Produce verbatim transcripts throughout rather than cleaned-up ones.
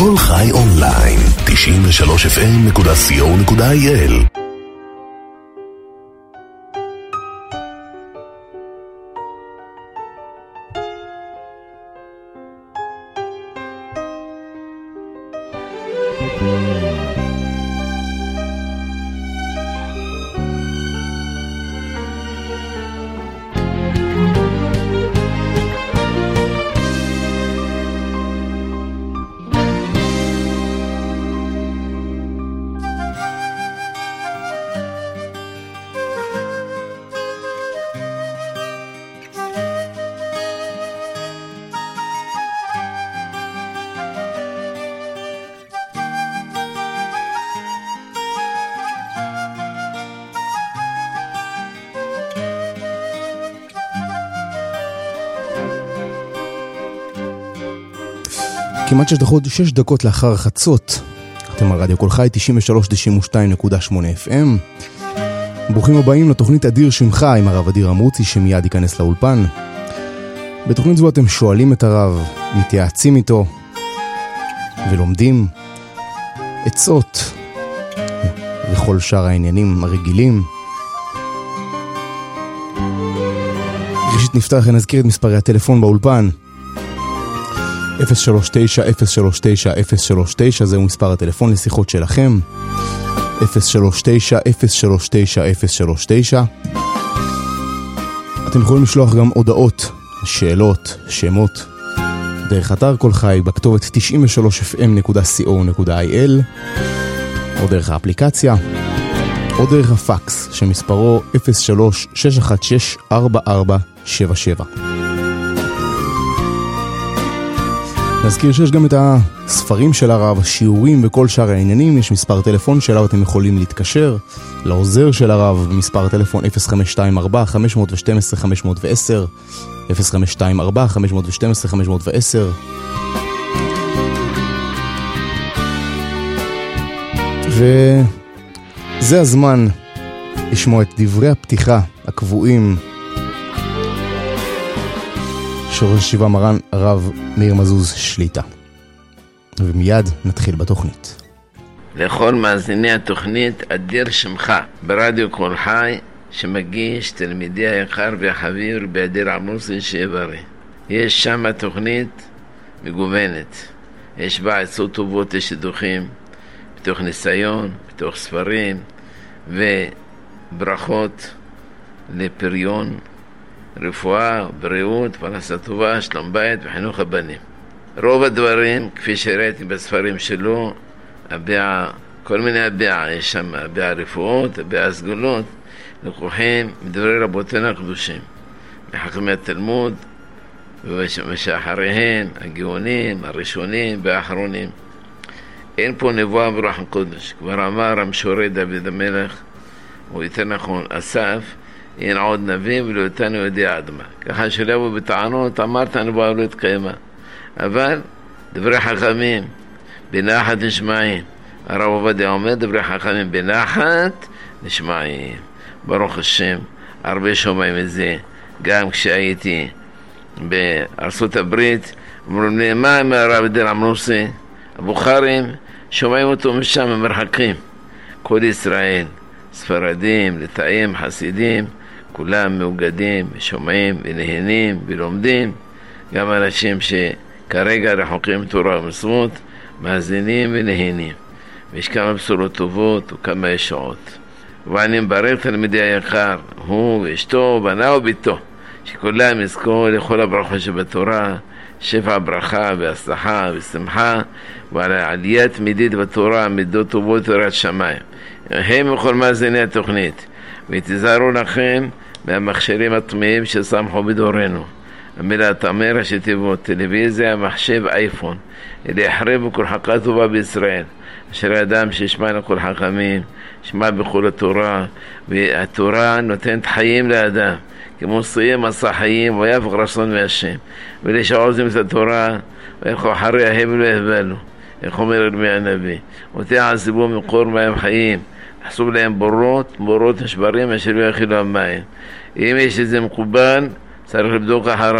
כל חי אונליין, תשעים ושלוש אף אם נקודה סי או נקודה איי אל. כמעט שש דקות, שש דקות לאחר חצות, אתם על רדיו כל חי, תשעים ושלוש תשעים ושתיים נקודה שמונה אף אם. ברוכים הבאים לתוכנית אדיר שמך עם הרב אדיר אמרוצי שמיד ייכנס לאולפן. בתוכנית זו אתם שואלים את הרב, מתייעצים איתו ולומדים עצות וכל שאר העניינים הרגילים. ראשית נפתח ונזכיר את מספרי הטלפון באולפן. אפס שלוש תשע אפס שלוש תשע אפס שלוש תשע, זהו מספר הטלפון לשיחות שלכם. אפס שלוש תשע אפס שלוש תשע אפס שלוש תשע. אתם יכולים לשלוח גם הודעות, שאלות, שמות דרך אתר כל חי בכתובת תשעים ושלוש אף אם נקודה סי או נקודה איי אל, או דרך האפליקציה, או דרך הפקס שמספרו אפס שלוש שש אחת שש ארבע ארבע שבע שבע. נזכיר שיש גם את הספרים של הרב, השיעורים וכל שאר העניינים. יש מספר טלפון שאליו אתם יכולים להתקשר, לעוזר של הרב, מספר טלפון אפס חמש שתיים ארבע חמש שתיים אפס חמש עשר, אפס חמש שתיים ארבע חמש שתיים אפס חמש עשר. וזה הזמן לשמוע את דברי הפתיחה הקבועים ראש ישיבה מרן הרב מאיר מזוז שליטה. ומיד נתחיל בתוכנית. לכל מאזיני התוכנית אדיר שמך ברדיו כל חי שמגיש תלמידי היקר והחביר באדיר אמרוצי שיברא. יש שם תוכנית מגוונת, יש בה עצות טובות לשידוכים בתוך ניסיון, בתוך ספרים וברכות לפריון, רפואה, בריאות, פרנסה טובה, שלום בית וחינוך הבנים. רוב הדברים, כפי שראיתי בספרים שלו, הביע, כל מיני הביע, יש שם הביע רפואות, הביע סגולות, לקוחים מדברי רבותינו הקדושים, מחכמי התלמוד, ושאחריהם, הגאונים, הראשונים והאחרונים. אין פה נבואה ברוח הקודש. כבר אמר המשורר דוד המלך, או יותר נכון, אסף, אין עוד נביא ולא אותנו יודע אדמה. ככה שלא יבוא בטענות, אמרת הנבואה לא התקיימה. אבל דברי חכמים, בנחת נשמעים. הרב עובדיה אומר דברי חכמים, בנחת נשמעים. ברוך השם, הרבה שומעים את זה. גם כשהייתי בארצות הברית, אמרו לי, מה עם הרב אדיר אמרוצי? הבוכרים, שומעים אותו משם ממרחקים. כל ישראל, ספרדים, לטאים, חסידים, כולם מאוגדים, שומעים ונהנים ולומדים. גם אנשים שכרגע רחוקים תורה ומצוות, מאזינים ונהנים. ויש כמה בשורות טובות וכמה ישועות. ואני מברך תלמידי היקר, הוא ואשתו, בנה וביתו, שכולם יזכו לכל הברכות שבתורה, שפע ברכה והצלחה ושמחה, ועל עליית מידית בתורה, מידות טובות תורת שמיים. הם וכל מאזיני התוכנית, ותזהרו לכם מהמכשירים הטמאים ששמחו בדורנו. המילה תאמר שתיבות, טלוויזיה, מחשב, אייפון, אלה יחרב וכל חכה טובה בישראל. אשר האדם שישמע לכל חכמים, שמע בכל התורה, והתורה נותנת חיים לאדם, כמו סיים עשה חיים, ויפק רצון מהשם. ואלה שעוזים את התורה, וילכו אחריה הם לא יהבלו. איך אומר ירמיה הנביא, ותעזבו מקור מים חיים, חסוב להם בורות, בורות נשברים אשר לא יכילו המים. אם יש איזה מקובל, צריך לבדוק אחרה.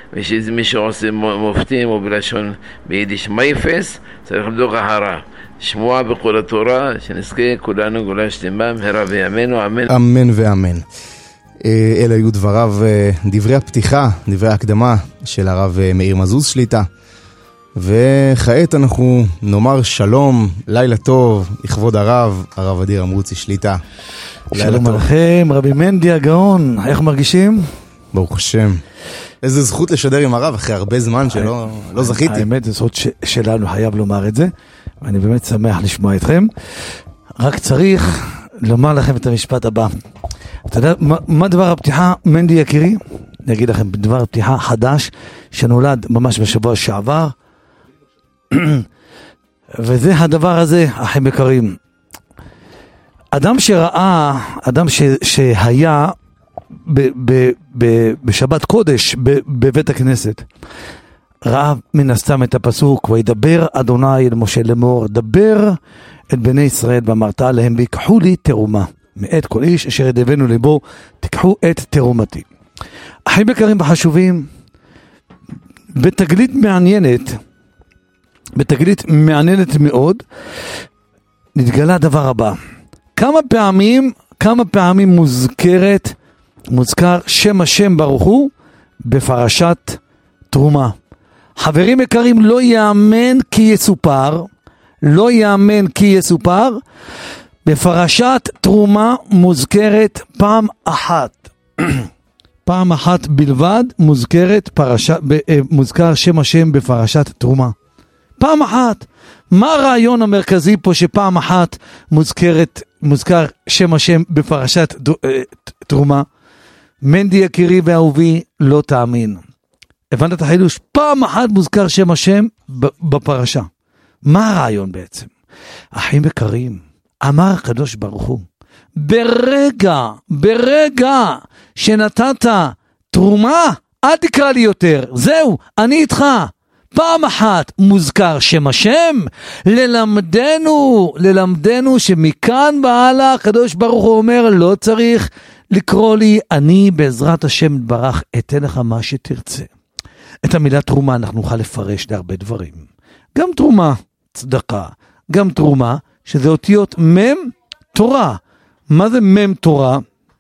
ושאיזה מישהו עושה מופתים או בלשון ביידיש מייפס, צריך לבדוק אחריו. שמוע בכל התורה, שנזכה כולנו גאולה שלמה מהרה בימינו, אמן. אמן ואמן. אלה היו דבריו, דברי הפתיחה, דברי ההקדמה של הרב מאיר מזוז שליטה. וכעת אנחנו נאמר שלום, לילה טוב, לכבוד הרב, הרב אדיר אמרוצי שליטה. שלום עליכם, רבי מנדי הגאון, איך מרגישים? ברוך השם. איזה זכות לשדר עם הרב אחרי הרבה זמן שלא לא זכיתי. האמת, זו זכות שלנו, חייב לומר את זה, ואני באמת שמח לשמוע אתכם. רק צריך לומר לכם את המשפט הבא. אתה יודע, מה, מה דבר הפתיחה, מנדי יקירי? אני אגיד לכם, דבר הפתיחה חדש, שנולד ממש בשבוע שעבר, וזה הדבר הזה, אחים יקרים. אדם שראה, אדם ש, שהיה ב, ב, ב, בשבת קודש ב, בבית הכנסת, ראה מן הסתם את הפסוק, וידבר אדוני אל משה לאמור, דבר את בני ישראל ואמרת להם, ויקחו לי תרומה מאת כל איש אשר ידבנו לבו, תיקחו את תרומתי. אחים יקרים וחשובים, בתגלית מעניינת, בתגלית מעניינת מאוד, נתגלה הדבר הבא. כמה פעמים, כמה פעמים מוזכרת, מוזכר שם השם ברוך הוא בפרשת תרומה. חברים יקרים, לא יאמן כי יסופר, לא יאמן כי יסופר, בפרשת תרומה מוזכרת פעם אחת. פעם אחת בלבד מוזכרת פרשת, מוזכר שם השם בפרשת תרומה. פעם אחת. מה הרעיון המרכזי פה שפעם אחת מוזכרת, מוזכר שם השם בפרשת תרומה? מנדי יקירי ואהובי, לא תאמין. הבנת את החילוש? פעם אחת מוזכר שם השם בפרשה. מה הרעיון בעצם? אחים יקרים, אמר הקדוש ברוך הוא, ברגע, ברגע שנתת תרומה, אל תקרא לי יותר. זהו, אני איתך. פעם אחת מוזכר שם השם, ללמדנו, ללמדנו שמכאן והלאה הקדוש ברוך הוא אומר, לא צריך לקרוא לי, אני בעזרת השם ברך אתן לך מה שתרצה. את המילה תרומה אנחנו נוכל לפרש להרבה דברים. גם תרומה, צדקה, גם תרומה, שזה אותיות מם תורה. מה זה מם תורה?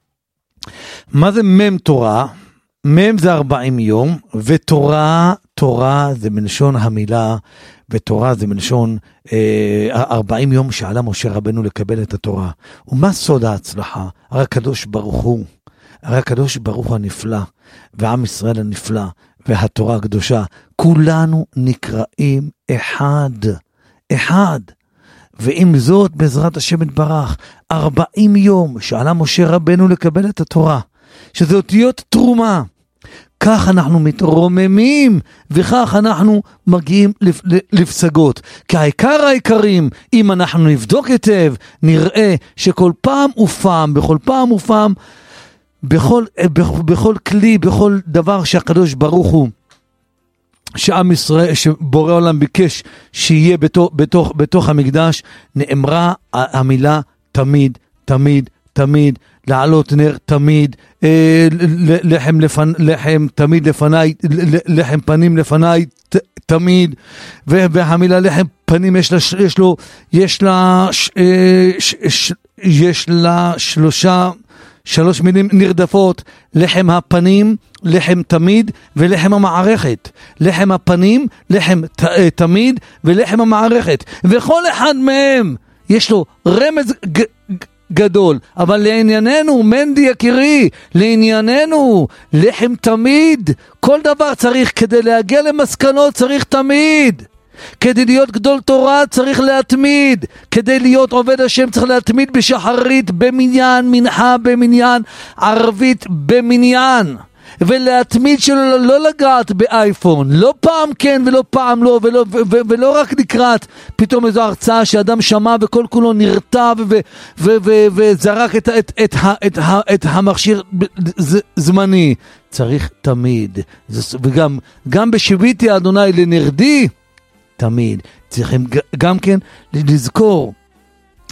מה זה מם תורה? מם זה ארבעים יום, ותורה, תורה זה מלשון המילה, ותורה זה מלשון אה, ארבעים יום שעלה משה רבנו לקבל את התורה. ומה סוד ההצלחה? הרי הקדוש ברוך הוא, הרי הקדוש ברוך הוא הנפלא, ועם ישראל הנפלא, והתורה הקדושה, כולנו נקראים אחד, אחד. ועם זאת בעזרת השם יתברך, ארבעים יום שעלה משה רבנו לקבל את התורה, שזה אותיות תרומה. כך אנחנו מתרוממים, וכך אנחנו מגיעים לפסגות. כי העיקר העיקרים, אם אנחנו נבדוק היטב, נראה שכל פעם ופעם, בכל פעם ופעם, בכל, בכל כלי, בכל דבר שהקדוש ברוך הוא, שעם ישראל, שבורא עולם ביקש שיהיה בתוך, בתוך, בתוך המקדש, נאמרה המילה תמיד, תמיד, תמיד, לעלות נר תמיד, אה, לחם, לפנ, לחם תמיד לפניי, לחם פנים לפניי ת, תמיד, והמילה לחם פנים יש לה, יש לו, יש לה, ש, ש, ש, יש לה שלושה, שלוש מילים נרדפות, לחם הפנים, לחם תמיד ולחם המערכת. לחם הפנים, לחם ת, תמיד ולחם המערכת. וכל אחד מהם יש לו רמז ג, ג, גדול. אבל לענייננו, מנדי יקירי, לענייננו, לחם תמיד. כל דבר צריך, כדי להגיע למסקנות צריך תמיד. כדי להיות גדול תורה צריך להתמיד, כדי להיות עובד השם צריך להתמיד בשחרית במניין, מנחה במניין, ערבית במניין, ולהתמיד שלו, לא לגעת באייפון, לא פעם כן ולא פעם לא, ולא, ו, ו, ולא רק לקראת פתאום איזו הרצאה שאדם שמע וכל כולו נרתע ו, ו, ו, ו, וזרק את, את, את, את, את, את המכשיר זמני. צריך תמיד, וגם גם בשיביתי אדוני לנרדי, תמיד צריכים גם כן לזכור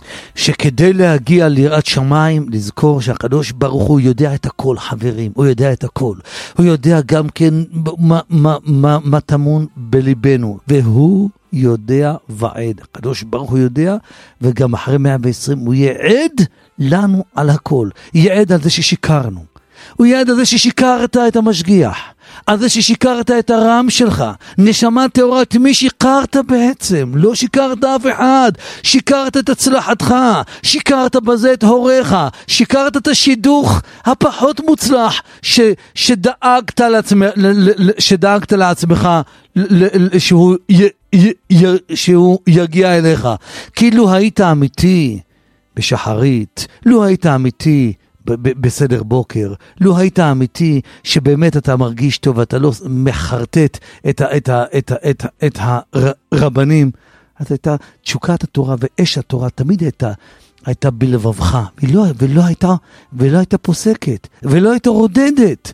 שכדי להגיע ליראת שמיים, לזכור שהקדוש ברוך הוא יודע את הכל, חברים, הוא יודע את הכל. הוא יודע גם כן מה, מה, מה, מה תמון בליבנו, והוא יודע ועד. הקדוש ברוך הוא יודע, וגם אחרי מאה ועשרים הוא יעד לנו על הכל. יעד על זה ששיקרנו. הוא יעד על זה ששיקרת את המשגיח, על זה ששיקרת את הרם שלך, נשמה תאורה, את מי שיקרת בעצם? לא שיקרת אף אחד, שיקרת את הצלחתך, שיקרת בזה את הוריך, שיקרת את השידוך הפחות מוצלח, ש, שדאגת, לעצמך, שדאגת לעצמך שהוא, י, י, י, שהוא יגיע אליך. כי לו היית אמיתי בשחרית, לו היית אמיתי בסדר בוקר, לא היית אמיתי שבאמת אתה מרגיש טוב, אתה לא מחרטט את, ה, את, ה, את, ה, את, ה, את הרבנים, אז הייתה תשוקת התורה ואש התורה תמיד הייתה, הייתה בלבבך, ולא, ולא, הייתה, ולא הייתה פוסקת, ולא הייתה רודדת.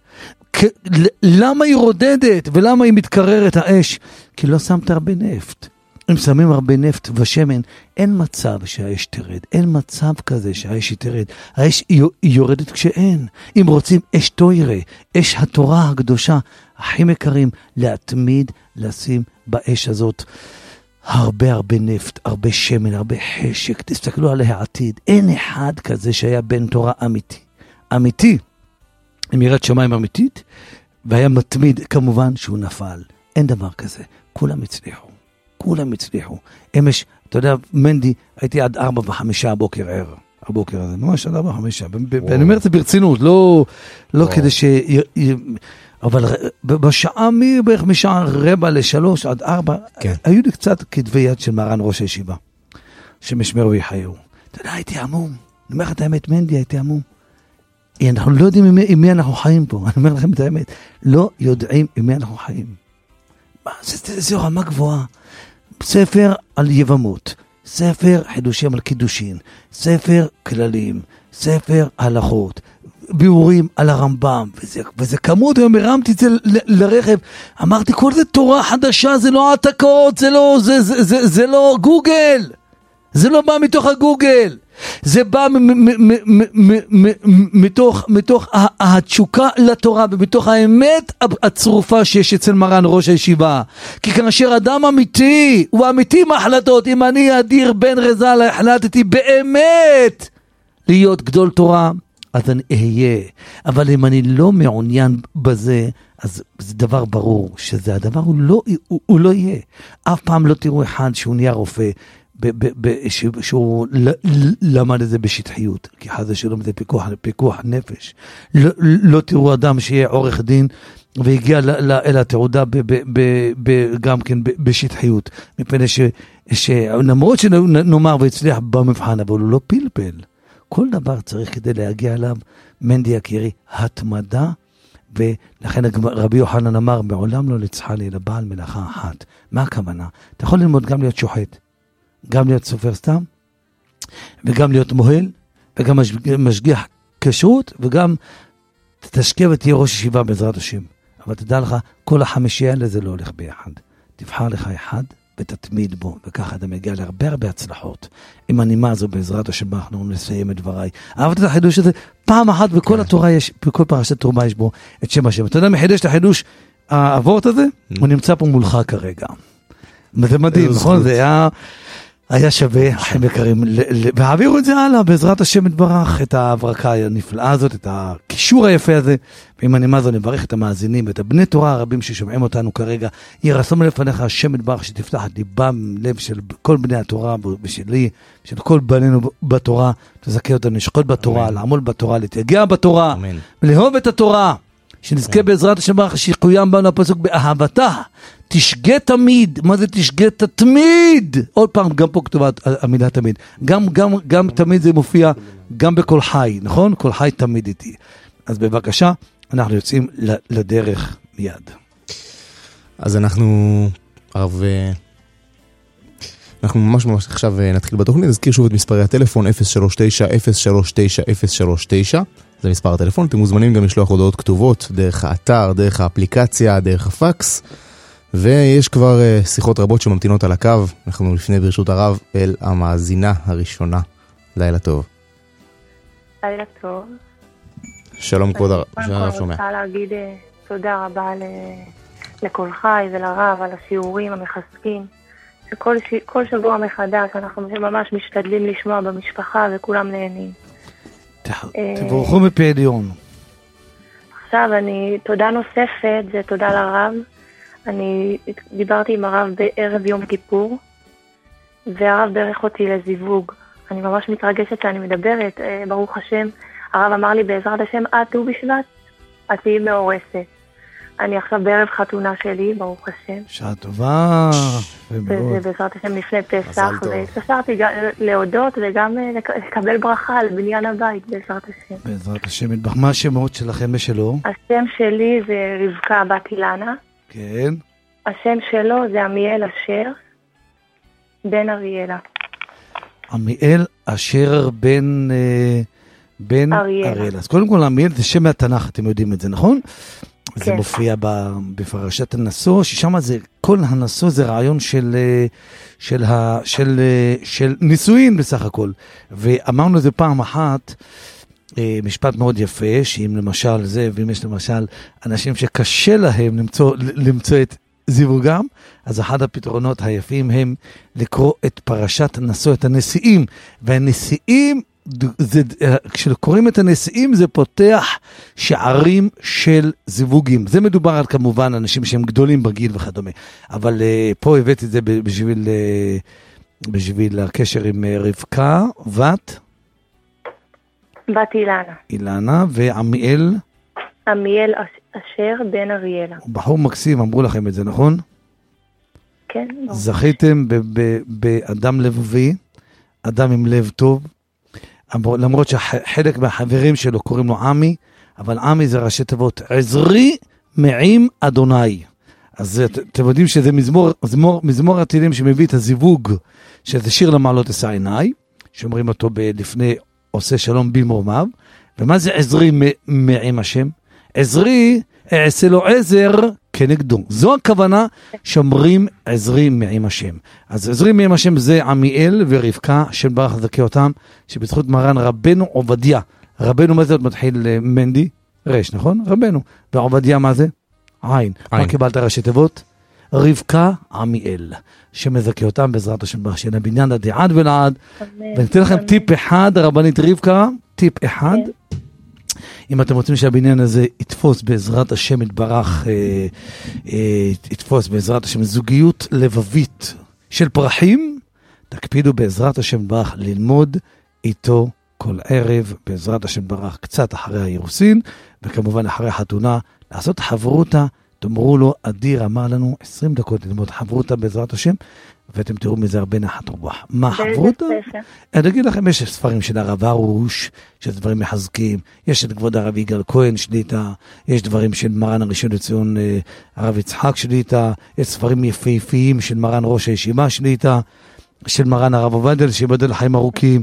למה היא רודדת ולמה היא מתקררת האש? כי לא שמת הרבה נפט. אם שמים הרבה נפט ושמן, אין מצב שהאש תרד, אין מצב כזה שהאש תרד. האש היא יורדת כשאין. אם רוצים אש תוירה, אש התורה הקדושה, הכי מקרים, להתמיד לשים באש הזאת הרבה הרבה נפט, הרבה שמן, הרבה חשק. תסתכלו על העתיד, אין אחד כזה שהיה בן תורה אמיתי. אמיתי, עם יראת שמיים אמיתית, והיה מתמיד, כמובן שהוא נפל. אין דבר כזה, כולם הצליחו. כולם הצליחו. אמש, אתה יודע, מנדי, הייתי עד ארבע וחמישה הבוקר ער. הבוקר הזה, ממש עד ארבע וחמישה. ואני אומר את זה ברצינות, לא, לא כדי ש... אבל בשעה, בערך משעה רבע לשלוש עד ארבע, היו לי קצת כתבי יד של מרן ראש הישיבה, שמשמרו יחיו. אתה יודע, הייתי עמום. אני אומר לך את האמת, מנדי, הייתי עמום. אנחנו לא יודעים עם מי אנחנו חיים פה. אני אומר לכם את האמת. לא יודעים עם מי אנחנו חיים. זה רמה גבוהה. ספר על יבמות, ספר חידושים על קידושין, ספר כללים, ספר הלכות, ביאורים על הרמב"ם, וזה, וזה כמות, היום הרמתי את זה ל- לרכב, אמרתי, כל זה תורה חדשה, זה לא העתקות, זה לא, זה, זה, זה, זה לא גוגל, זה לא בא מתוך הגוגל, זה בא מתוך, מתוך התשוקה לתורה, ומתוך האמת הצרופה שיש אצל מרן ראש הישיבה. כי כאשר אדם אמיתי, הוא אמיתי מהחלטות, אם אני אדיר בן רזל, החלטתי באמת להיות גדול תורה, אז אני אהיה. אבל אם אני לא מעוניין בזה, אז זה דבר ברור, שזה הדבר, הוא לא, הוא, הוא לא יהיה. אף פעם לא תראו אחד שהוא נהיה רופא, שהוא למד את זה בשטחיות, כי חזה שלום זה פיקוח נפש. לא תראו אדם שיהיה עורך דין והגיע אל התעודה גם כן בשטחיות, מפני שלמרות שנאמר והצליח במבחן, אבל הוא לא פלפל. כל דבר צריך כדי להגיע אליו, מנדי יקירי, התמדה, ולכן רבי יוחנן אמר, מעולם לא נצחה לי לבעל מלאכה אחת. מה הכוונה? אתה יכול ללמוד גם להיות שוחט, גם להיות סופר סתם, וגם להיות מוהל, וגם משגיח כשרות, וגם תשקיע ותהיה ראש ישיבה בעזרת השם. אבל תדע לך, כל החמישייה האלה זה לא הולך ביחד. תבחר לך אחד ותתמיד בו, וככה אתה מגיע להרבה הרבה הצלחות. עם הנימה הזו בעזרת השם, אנחנו נסיים את דבריי. אהבת את החידוש הזה? פעם אחת בכל התורה יש, בכל פרשת תרומה יש בו את שם השם. אתה יודע, מחידש את החידוש, העבורת הזה, הוא נמצא פה מולך כרגע. זה מדהים, נכון? זה היה... היה שווה, אחים יקרים, והעבירו את זה הלאה, בעזרת השם יתברך, את ההברקה הנפלאה הזאת, את הקישור היפה הזה, ואם אני מה זו נברך את המאזינים, ואת הבני תורה הרבים ששומעים אותנו כרגע, ירסום לפניך השם יתברך, שתפתח את ליבם, לב של כל בני התורה, ושלי, של כל בנינו בתורה, תזכה אותנו, לשקוט בתורה, לעמול בתורה, להתייגע בתורה, ולאהוב את התורה, שנזכה בעזרת השם יתברך, שיקוים בנו הפסוק באהבתה, תשגה תמיד. מה זה תשגה? תתמיד. עוד פעם, גם פה כתובה המילה תמיד. גם, גם, גם תמיד זה מופיע גם בכל חי, נכון? כל חי תמיד איתי. אז בבקשה, אנחנו יוצאים לדרך מיד. אז אנחנו, הרב, אנחנו ממש ממש עכשיו נתחיל בתוכנית. נזכיר שוב את מספרי הטלפון אפס שלוש תשע אפס שלוש תשע אפס שלוש תשע. זה מספר הטלפון. אתם מוזמנים גם לשלוח הודעות כתובות דרך האתר, דרך האפליקציה, דרך הפקס. ויש כבר שיחות רבות שממתינות על הקו. אנחנו לפני ברשות הרב אל המאזינה הראשונה. לילה טוב. לילה טוב. שלום כבוד הרב, אני רוצה להגיד תודה רבה לכל חי ולרב על השיעורים המחזקים, שכל שבוע מחדש אנחנו ממש משתדלים לשמוע במשפחה וכולם נהנים. תבורכו מפי עליון. עכשיו אני, תודה נוספת, זה תודה לרב. אני דיברתי עם הרב בערב יום כיפור, והרב ברך אותי לזיווג. אני ממש מתרגשת שאני מדברת, ברוך השם. הרב אמר לי בעזרת השם, את ט"ו בשבט, את תהיי מאורסת. אני עכשיו בערב חתונה שלי, ברוך השם. שעה טובה. וזה בעזרת השם לפני פסח, והתקשרתי להודות וגם לקבל ברכה על בניין הבית, בעזרת השם. בעזרת השם, מה השמות שלכם ושלו? השם שלי זה רבקה בת אילנה. כן. השם שלו זה עמיאל אשר בן אריאלה. עמיאל אשר בן... בן אריאלה. אז קודם כל, עמיאל זה שם מהתנ"ך, אתם יודעים את זה, נכון? כן. זה מופיע בפרשת הנשוא, ששם זה, כל הנשוא זה רעיון של, של, של, של, של נישואין בסך הכל. ואמרנו את זה פעם אחת, משפט מאוד יפה, שאם למשל זה, ואם יש למשל אנשים שקשה להם למצוא, למצוא את זיווגם, אז אחד הפתרונות היפים הם לקרוא את פרשת הנשוא, את הנשיאים, והנשיאים, זה, כשקוראים את הנשיאים זה פותח שערים של זיווגים. זה מדובר על כמובן אנשים שהם גדולים בגיל וכדומה. אבל uh, פה הבאתי את זה בשביל, uh, בשביל הקשר עם רבקה, בת? בת אילנה. אילנה ועמיאל? עמיאל אשר בן אריאלה. בחור מקסים, אמרו לכם את זה, נכון? כן. זכיתם באדם לבבי, אדם עם לב טוב, למרות שחלק מהחברים שלו קוראים לו עמי, אבל עמי זה ראשי תיבות, עזרי מעם אדוני. אז אתם יודעים שזה מזמור, מזמור, מזמור התהילים שמביא את הזיווג, שזה שיר למעלות אשא עיני, שאומרים אותו לפני עושה שלום במרומיו, ומה זה עזרי מעם השם? עזרי, אעשה לו עזר כנגדו. זו הכוונה שאומרים עזרי מעם השם. אז עזרי מעם השם זה עמיאל ורבקה, שם ברך זכה אותם, שבזכות מרן רבנו עובדיה. רבנו מה זה עוד מתחיל מנדי? רש, נכון? רבנו. ועובדיה מה זה? עין. מה קיבלת ראשי תיבות? רבקה עמיאל, שמזכה אותם בעזרת השם ברך של הבניין עד עד ולעד. וניתן לכם טיפ אחד, רבנית רבקה, טיפ אחד. אם אתם רוצים שהבניין הזה יתפוס בעזרת השם יתברך, אה, אה, יתפוס בעזרת השם זוגיות לבבית של פרחים, תקפידו בעזרת השם יתברך ללמוד איתו כל ערב, בעזרת השם יתברך קצת אחרי האירוסין, וכמובן אחרי החתונה, לעשות חברותה, תאמרו לו, אדיר אמר לנו עשרים דקות ללמוד חברותה בעזרת השם, ואתם תראו מזה הרבה נחת רוח. מה חברותה? אני אגיד לכם, יש ספרים של הרב ארוש, שיש דברים מחזקים, יש את כבוד הרב יגאל כהן שליטה, יש דברים של מרן הראשון לציון הרב יצחק שליטה, יש ספרים יפהפיים של מרן ראש הישיבה שליטה, של מרן הרב עובדיה, שיבדל לחיים ארוכים,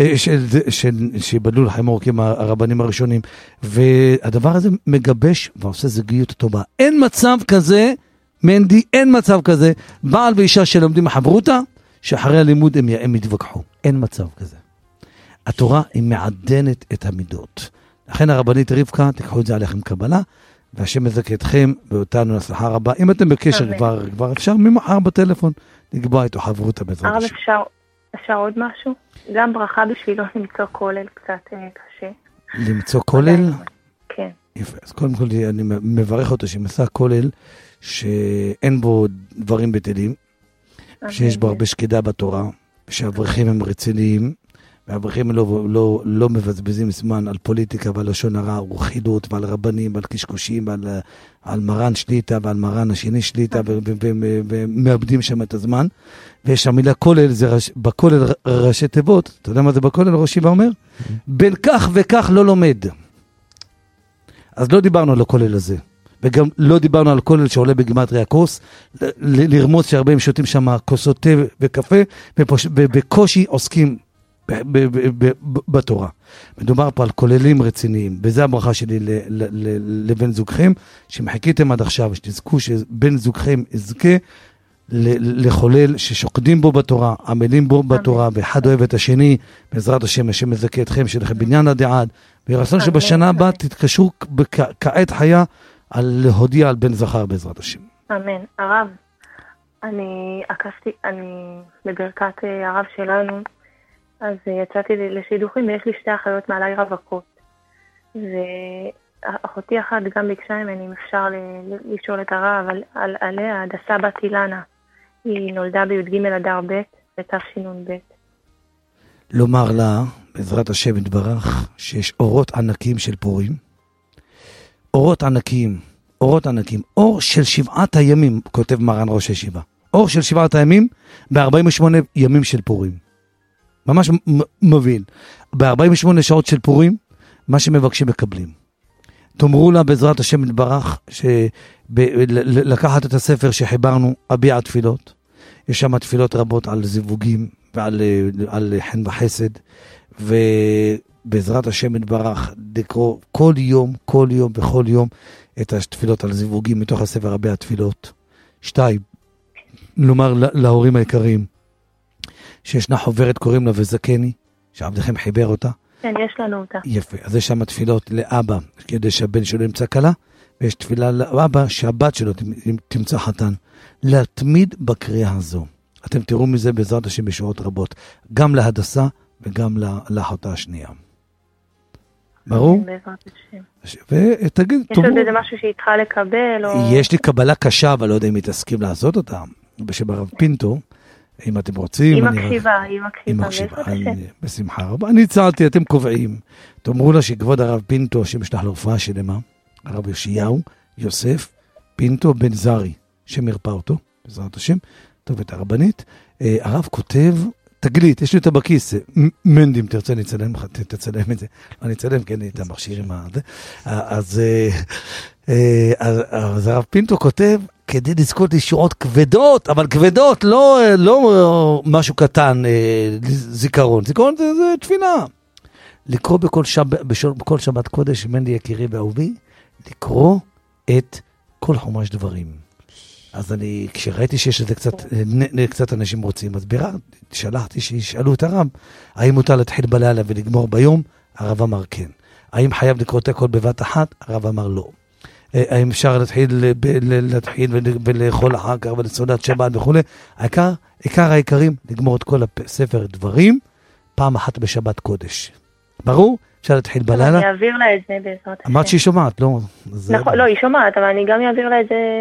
שיבדלו לחיים ארוכים הרבנים הראשונים, והדבר הזה מגבש ועושה זוגיות טובה. אין מצב כזה, מנדי, אין מצב כזה, בעל ואישה שלומדים חברותה, שאחרי הלימוד הם, הם יתווכחו. אין מצב כזה. התורה היא מעדנת את המידות. לכן הרבנית רבקה, תקחו את זה עליכם קבלה, והשם מזכה אתכם ואותנו להצלחה רבה. אם אתם בקשר כבר, כבר אפשר ממחר בטלפון לקבוע איתו חברותה בעזרת השם. אפשר, אפשר עוד משהו? גם ברכה בשבילו למצוא כולל קצת קשה. למצוא כולל? כן. יפה. אז קודם כל אני מברך אותו שמסע כולל, שאין בו דברים בטלים, שיש בו הרבה שקדה בתורה, שהאברכים הם רציניים, והאברכים לא, לא, לא מבזבזים זמן על פוליטיקה ועל לשון הרע, רכילות ועל רבנים ועל קשקושים ועל על מרן שליטה ועל מרן השני שליטה, ומאבדים שם את הזמן. ויש המילה כולל, זה ראש, בכולל ראשי תיבות, אתה יודע מה זה בכולל? ראש ישיבה אומר? בין כך וכך לא לומד. אז לא דיברנו על הכולל הזה. וגם לא דיברנו על כולל שעולה בגימטריה כוס, לרמוז שהרבה הם שותים שם כוסות תה וקפה, ובקושי עוסקים בתורה. מדובר פה על כוללים רציניים, וזה הברכה שלי לבן זוגכם, שמחכיתם עד עכשיו, שתזכו שבן זוגכם יזכה לחולל ששוקדים בו בתורה, עמלים בו בתורה, ואחד אוהב את השני, בעזרת השם, השם מזכה אתכם, שלכם בניין עד עד, ורצון שבשנה הבאה תתקשרו כעת חיה על להודיע על בן זכר בעזרת השם. אמן. הרב, אני עקפתי, אני בברכת הרב שלנו, אז יצאתי לשידוכים, ויש לי שתי אחיות מעלי רווקות. ואחותי אחת גם ביקשה ממני, אם אפשר לשאול את הרב על, על, עליה, הדסה בת אילנה. היא נולדה בי"ג אדר ב' בתשנ"ב. לומר לה, בעזרת השם יתברך, שיש אורות ענקים של פורים. אורות ענקים, אורות ענקים. אור של שבעת הימים, כותב מרן ראש הישיבה. אור של שבעת הימים ב-ארבעים ושמונה ימים של פורים. ממש מבין. ב-ארבעים ושמונה שעות של פורים, מה שמבקשים מקבלים. תאמרו לה בעזרת השם יתברך, לקחת את הספר שחיברנו, אביע התפילות. יש שם תפילות רבות על זיווגים ועל על חן וחסד, ובעזרת השם יתברך לקרוא כל יום, כל יום וכל יום את התפילות על זיווגים מתוך הספר אביע התפילות. שתיים, לומר להורים היקרים, שישנה חוברת קוראים לה וזקני, שעבדכם חיבר אותה. כן, יש לנו אותה. יפה, אז יש שם תפילות לאבא, כדי שהבן שלו ימצא קלה, ויש תפילה לאבא, שהבת שלו תמצא חתן. להתמיד בקריאה הזו. אתם תראו מזה בעזרת השם בשורות רבות, גם להדסה וגם לאחותה השנייה. ברור? בעזרת השם. ותגיד, יש עוד איזה משהו שהיא צריכה לקבל? יש לי קבלה קשה, אבל לא יודע אם היא תסכים לעשות אותה, בשם הרב פינטו, אם אתם רוצים. היא מקשיבה, היא מקשיבה. בשמחה רבה. אני הצעתי, אתם קובעים. תאמרו לה שכבוד הרב פינטו, השם ישלח לרפואה שלמה, הרב יאשיהו, יוסף, פינטו בן זרי, שמרפא אותו, בעזרת השם, טוב את הרבנית. הרב כותב, תגלית, יש לי אותה בכיס, מנדים, תרצה, אני אצלם, תצלם את זה. אני אצלם, כן, את המכשירים הזה. אז הרב פינטו כותב, כדי לזכות לשורות כבדות, אבל כבדות, לא, לא משהו קטן, זיכרון. זיכרון זה, זה תפילה. לקרוא בכל שבת, בכל שבת קודש, מנדי יקירי ואהובי, לקרוא את כל חומש דברים. אז אני, כשראיתי שיש את זה קצת, קצת אנשים רוצים, אז בירה, שלחתי שישאלו את הרב, האם מותר להתחיל בלילה ולגמור ביום? הרב אמר כן. האם חייב לקרוא את הכל בבת אחת? הרב אמר לא. האם אפשר להתחיל, להתחיל ולאכול אחר כך ולסעודת שבת וכו'. העיקר, עיקר העיקרים, לגמור את כל הספר דברים, פעם אחת בשבת קודש. ברור? אפשר להתחיל בלילה. אני אעביר לה את זה בעזרת השם. אמרת שהיא שומעת, לא? נכון, לא, היא שומעת, אבל אני גם אעביר לה את זה.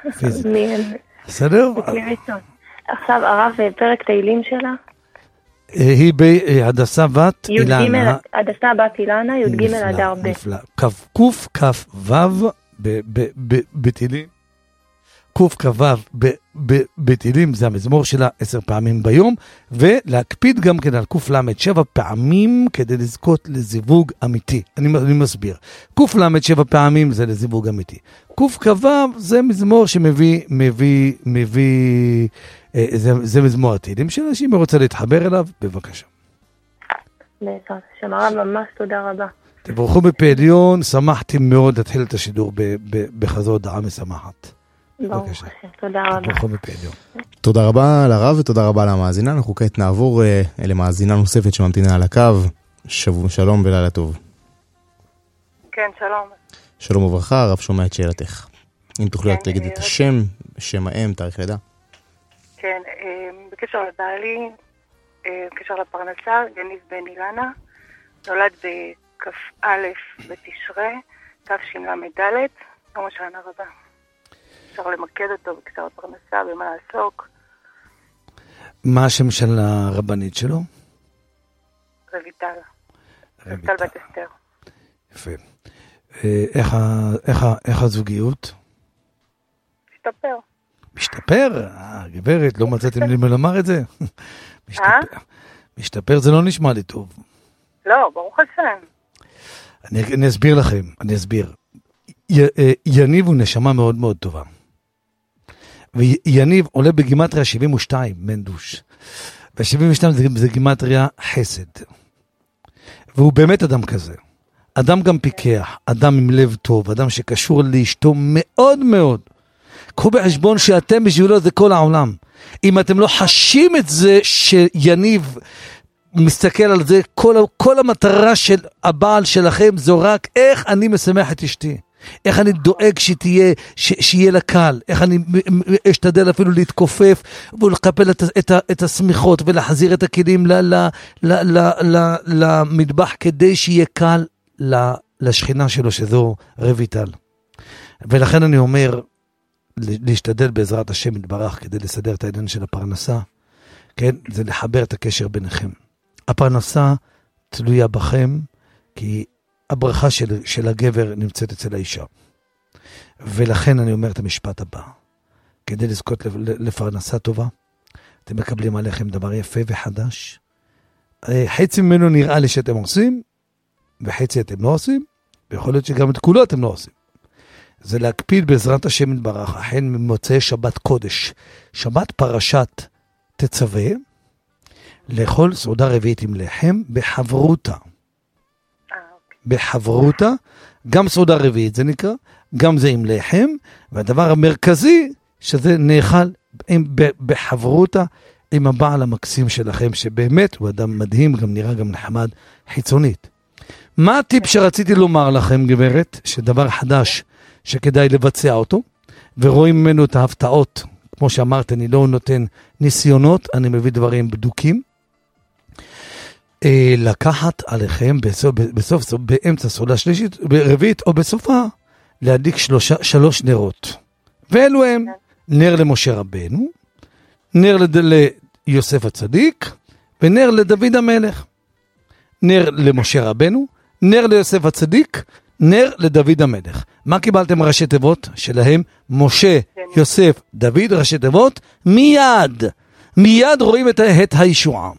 בסדר? עכשיו, הרב, פרק תהילים שלה. היא בהדסה בת אילנה. הדסה בת אילנה, י"ג אדר ב'. נפלא. קוף כף וו בתהילים. קוף כף בתהילים, זה המזמור שלה עשר פעמים ביום, ולהקפיד גם כן על קוף למד שבע פעמים כדי לזכות לזיווג אמיתי. אני, אני מסביר. קוף למד שבע פעמים זה לזיווג אמיתי. קוף כף זה מזמור שמביא, מביא, מביא, אה, זה, זה מזמור התהילים של אנשים, רוצה להתחבר אליו, בבקשה. בעזרת השם, הרב, ממש תודה רבה. תברכו בפעליון, שמחתי מאוד להתחיל את השידור בחזור דעה משמחת. בבקשה. תודה רבה. תודה רבה לרב ותודה רבה למאזינה. אנחנו כעת נעבור למאזינה נוספת שממתינה על הקו. שלום ולילה טוב. כן, שלום. שלום וברכה, הרב שומע את שאלתך. אם תוכלי רק להגיד את השם, שם האם, תאריך לידה. כן, בקשר לבעלי, בקשר לפרנסה, יניב בן אילנה, נולד בכ"א בתשרי, תשל"ד, יום השנה רבה. אפשר למקד אותו בקשר לפרנסה, במה לעסוק. מה השם של הרבנית שלו? רויטל. רויטל בת אסתר. יפה. איך, איך, איך הזוגיות? משתפר. משתפר? אה, גברת, לא מצאתם לי לומר את זה? משתפר. משתפר זה לא נשמע לי טוב. לא, ברוך השם. אני, אני אסביר לכם, אני אסביר. י, יניב הוא נשמה מאוד מאוד טובה. ויניב עולה בגימטריה שבעים ושתיים, מנדוש. ו-שבעים ושתיים זה, זה גימטריה חסד. והוא באמת אדם כזה. אדם גם פיקח, אדם עם לב טוב, אדם שקשור לאשתו מאוד מאוד. קחו בחשבון שאתם בשבילו זה כל העולם. אם אתם לא חשים את זה שיניב מסתכל על זה, כל, כל המטרה של הבעל שלכם זו רק איך אני משמח את אשתי. איך אני דואג שתהיה, ש, שיהיה לה קל, איך אני אשתדל אפילו להתכופף ולקפל את, את, את הסמיכות ולהחזיר את הכלים ל, ל, ל, ל, ל, למטבח כדי שיהיה קל לשכינה שלו שזו רויטל. ולכן אני אומר, להשתדל בעזרת השם יתברך כדי לסדר את העניין של הפרנסה, כן? זה לחבר את הקשר ביניכם. הפרנסה תלויה בכם, כי הברכה של, של הגבר נמצאת אצל האישה. ולכן אני אומר את המשפט הבא, כדי לזכות לפרנסה טובה, אתם מקבלים עליכם דבר יפה וחדש. חצי ממנו נראה לי שאתם עושים, וחצי אתם לא עושים, ויכול להיות שגם את כולו אתם לא עושים. זה להקפיד בעזרת השם יתברך, החל ממוצאי שבת קודש, שבת פרשת תצווה, לאכול סעודה רביעית עם לחם בחברותה. בחברותה, גם סעודה רביעית זה נקרא, גם זה עם לחם, והדבר המרכזי שזה נאכל בחברותה עם הבעל המקסים שלכם, שבאמת הוא אדם מדהים, גם נראה גם נחמד חיצונית. מה הטיפ שרציתי לומר לכם, גברת, שדבר חדש שכדאי לבצע אותו, ורואים ממנו את ההפתעות, כמו שאמרת, אני לא נותן ניסיונות, אני מביא דברים בדוקים, לקחת עליכם בסוף, בסוף, בסוף, באמצע סעודה שלישית, ברביעית או בסופה, להדליק שלושה, שלוש נרות. ואלו הם, נר למשה רבנו, נר לד... ליוסף הצדיק, ונר לדוד המלך. נר למשה רבנו, נר ליוסף הצדיק, נר לדוד המלך. מה קיבלתם ראשי תיבות שלהם? משה, יוסף, דוד, ראשי תיבות, מיד, מיד רואים את, את הישועה.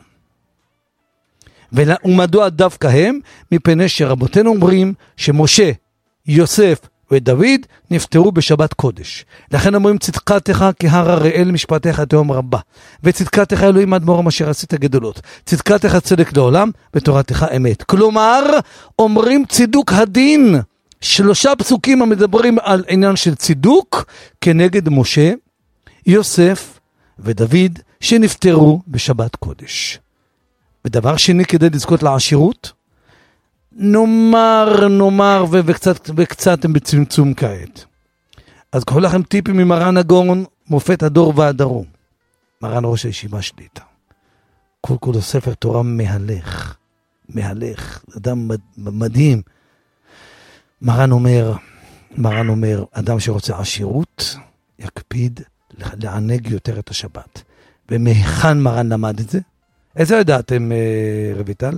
ומדוע דווקא הם? מפני שרבותינו אומרים שמשה, יוסף ודוד נפטרו בשבת קודש. לכן אומרים צדקתך כהר הראל משפטיך תהום רבה. וצדקתך אלוהים אדמו"ר אשר עשית גדולות. צדקתך צדק לעולם ותורתך אמת. כלומר, אומרים צידוק הדין. שלושה פסוקים המדברים על עניין של צידוק כנגד משה, יוסף ודוד שנפטרו בשבת קודש. ודבר שני, כדי לזכות לעשירות, נאמר, נאמר, ו- וקצת, וקצת הם בצמצום כעת. אז קחו לכם טיפים ממרן הגאון, מופת הדור והדרום. מרן ראש הישיבה שליטה. כל כולו ספר תורה מהלך, מהלך, אדם מד, מדהים. מרן אומר, מרן אומר, אדם שרוצה עשירות, יקפיד לענג יותר את השבת. ומהיכן מרן למד את זה? איזה ידעתם, רויטל?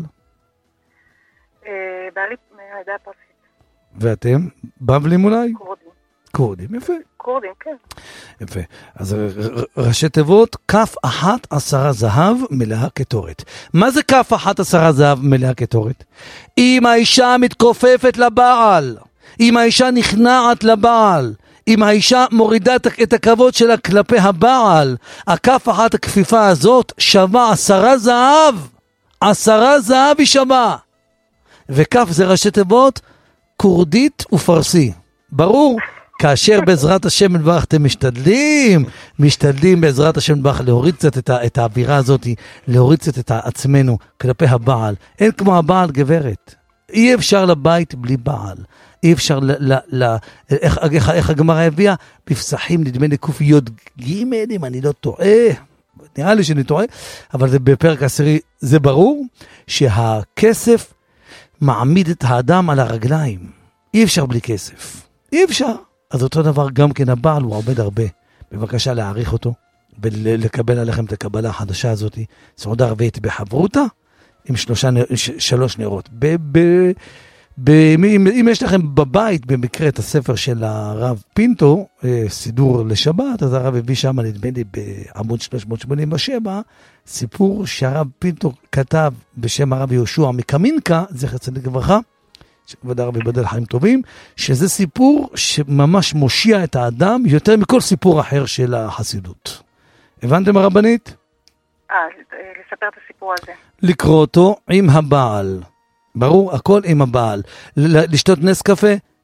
בעלי מהעדה הפרסית. ואתם? בבלים אולי? קורדים. קורדים, יפה. קורדים, כן. יפה. אז ראשי תיבות, כף אחת עשרה זהב מלאה כתורת. מה זה כף אחת עשרה זהב מלאה כתורת? אם האישה מתכופפת לבעל, אם האישה נכנעת לבעל, אם האישה מורידה את הכבוד שלה כלפי הבעל, הכף אחת הכפיפה הזאת שווה עשרה זהב. עשרה זהב היא שווה. וכף זה ראשי תיבות, קורדית ופרסי. ברור? כאשר בעזרת השם נברך אתם משתדלים, משתדלים בעזרת השם נברך להוריד קצת את, את האווירה הזאת, להוריד קצת את עצמנו כלפי הבעל. אין כמו הבעל גברת. אי אפשר לבית בלי בעל. אי אפשר, ל, ל, ל, איך, איך, איך הגמרא הביאה? בפסחים נדמה לי קופיות ג' אם אני לא טועה, נראה לי שאני טועה, אבל זה בפרק עשירי, זה ברור שהכסף מעמיד את האדם על הרגליים. אי אפשר בלי כסף. אי אפשר. אז אותו דבר גם כן הבעל הוא עובד הרבה. בבקשה להעריך אותו ולקבל עליכם את הקבלה החדשה הזאת, סעודה רביעית בחברותה עם שלושה, שלוש נרות. ב, ב, ב, אם, אם יש לכם בבית במקרה את הספר של הרב פינטו, סידור לשבת, אז הרב הביא שם נדמה לי בעמוד שלוש מאות שמונים ושבע, סיפור שהרב פינטו כתב בשם הרב יהושע מקמינקה, זכר צדיק לברכה, שכבוד הרב ייבדל חיים טובים, שזה סיפור שממש מושיע את האדם יותר מכל סיפור אחר של החסידות. הבנתם הרבנית? אה, לספר את הסיפור הזה. לקרוא אותו עם הבעל. ברור, הכל עם הבעל. לשתות נס קפה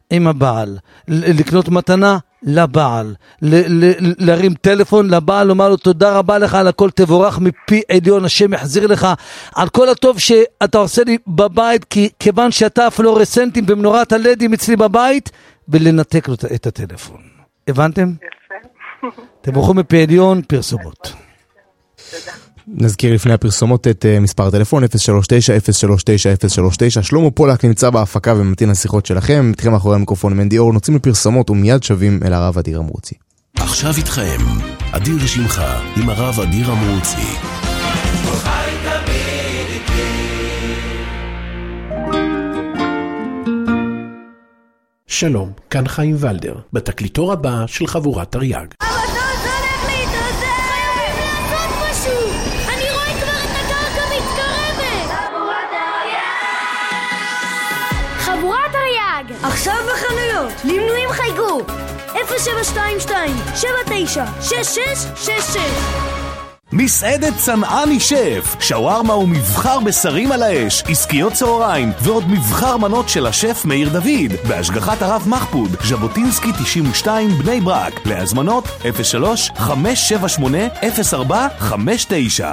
עם הבעל, לקנות מתנה לבעל, להרים טלפון לבעל, לומר לו תודה רבה לך על הכל, תבורך מפי עליון, השם יחזיר לך על כל הטוב שאתה עושה לי בבית, כי כיוון שאתה הפלורסנטים ומנורת הלדים אצלי בבית, ולנתק לו את הטלפון. הבנתם? יפה. תבורכו מפי עליון, פרסומות. נזכיר לפני הפרסומות את uh, מספר הטלפון אפס שלוש תשע אפס שלוש תשע אפס שלוש תשע. שלמה פולק נמצא בהפקה וממתין השיחות שלכם. איתכם מאחורי המיקרופון מנדי אור, נוצאים לפרסומות ומיד שווים אל הרב אדיר אמרוצי. עכשיו איתכם אדיר שמחה עם הרב אדיר אמרוצי. שלום, כאן חיים ולדר, בתקליטור הבא של חבורת תרי"ג. עכשיו בחנויות, למנויים חייגו אפס שבע שתיים שתיים שבע תשע שש שש שש שש. מסעדת צנעני שף, שווארמה ומבחר בשרים על האש, עסקיות צהריים ועוד מבחר מנות של השף מאיר דוד בהשגחת הרב מחפוד, ז'בוטינסקי תשעים ושתיים בני ברק. להזמנות אפס שלוש חמש שבע שמונה אפס ארבע חמש תשע.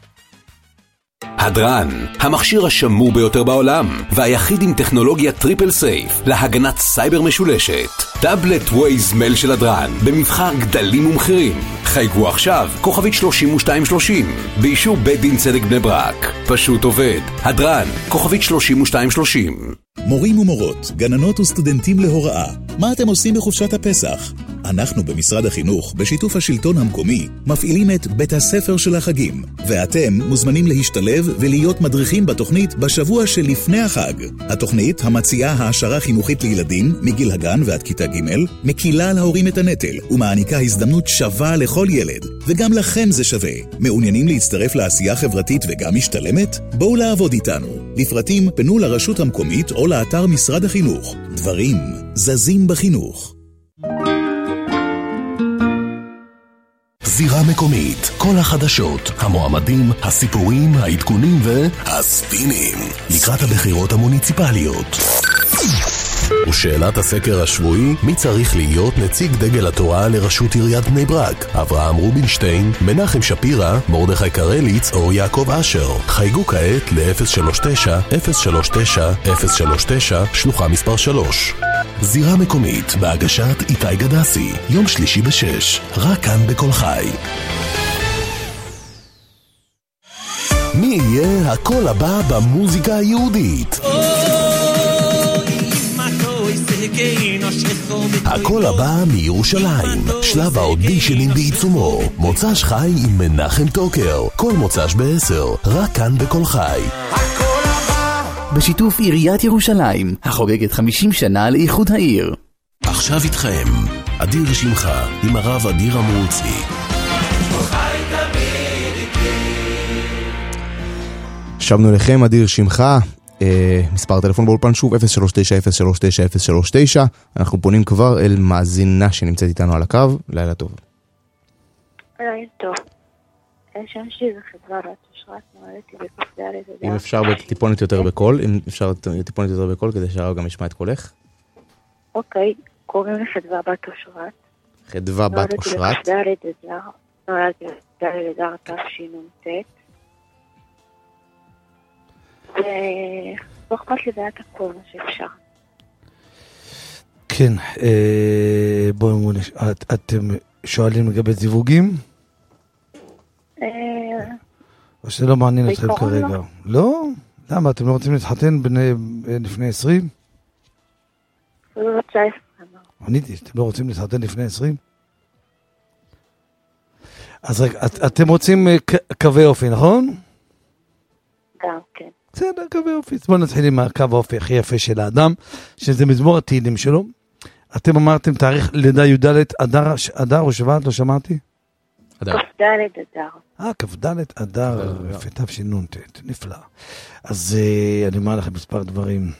הדרן, המכשיר השמור ביותר בעולם והיחיד עם טכנולוגיה טריפל סייף להגנת סייבר משולשת. טאבלט ווייז מייל של הדרן במבחר גדלים ומחירים. חייגו עכשיו כוכבית שלושים ושתיים שלושים באישור בית דין צדק בני ברק. פשוט עובד. הדרן, כוכבית שלושים ושתיים שלושים. מורים ומורות, גננות וסטודנטים להוראה, מה אתם עושים בחופשת הפסח? אנחנו במשרד החינוך, בשיתוף השלטון המקומי, מפעילים את בית הספר של החגים, ואתם מוזמנים להשתלב ולהיות מדריכים בתוכנית בשבוע שלפני החג. התוכנית המציעה העשרה חינוכית לילדים מגיל הגן ועד כיתה ג' מקילה על ההורים את הנטל ומעניקה הזדמנות שווה לכל ילד, וגם לכם זה שווה. מעוניינים להצטרף לעשייה חברתית וגם משתלמת? בואו לעבוד איתנו. לפרטים פנו לרשות המקומית או לאתר משרד החינוך. דברים זזים בחינוך. זירה מקומית, כל החדשות, המועמדים, הסיפורים, העדכונים והספינים לקראת הבחירות המוניציפליות. ושאלת הסקר השבועי, מי צריך להיות נציג דגל התורה לראשות עיריית בני ברק? אברהם רובינשטיין, מנחם שפירא, מרדכי קרליץ או יעקב אשר? חייגו כעת ל-אפס שלוש תשע אפס שלוש תשע אפס שלוש תשע שלוחה מספר שלוש. זירה מקומית בהגשת איתי גדסי, יום שלישי בשש, רק כאן בכל חי. מי יהיה הקול הבא במוזיקה היהודית? הקול הבא מירושלים, שלב האודישנים בעיצומו, מוצ"ש חי עם מנחם טוקר, כל מוצ"ש בעשר, רק כאן בכל חי. בשיתוף עיריית ירושלים, החוגגת חמישים שנה לאיחוד העיר. עכשיו איתכם, אדיר שמחה עם הרב אדיר אמרוצי. שבנו לכם, אדיר שמחה. מספר טלפון באולפן שוב אפס שלוש תשע אפס שלוש תשע אפס שלוש תשע. אנחנו פונים כבר אל מאזינה שנמצאת איתנו על הקו. לילה טוב. לילה טוב. שם שלי זה חברה בת אושרת, נולדתי בקפדלת. אם אפשר טיפונת יותר בקול, אם אפשר טיפונת יותר בקול כדי שהרב גם ישמע את קולך. אוקיי, קוראים לי חדווה בת אושרת. חדווה בת אושרת. נולדתי בקפדלת אדר, נולדתי בקפדלת אדר תשנ"ט. ולא אכפת לי בעיית הכל מה שאפשר. כן, בואו, אתם שואלים לגבי זיווגים? או שזה לא מעניין אתכם כרגע? לא? למה? אתם לא רוצים להתחתן לפני עשרים? לא רוצה עשרים. עניתי, אתם לא רוצים להתחתן לפני עשרים? אז רגע, אתם רוצים קווי אופי, נכון? גם, כן. בסדר, קווי אופי. בואו נתחיל עם הקו האופי הכי יפה של האדם, שזה מזמור התהילים שלו. אתם אמרתם תאריך לידה י"ד אדר, אדר או שבט, לא שמעתי? כ"ד אדר. אה, כ"ד אדר, יפה, תשנ"ט, נפלא. אז אני אומר לכם מספר דברים.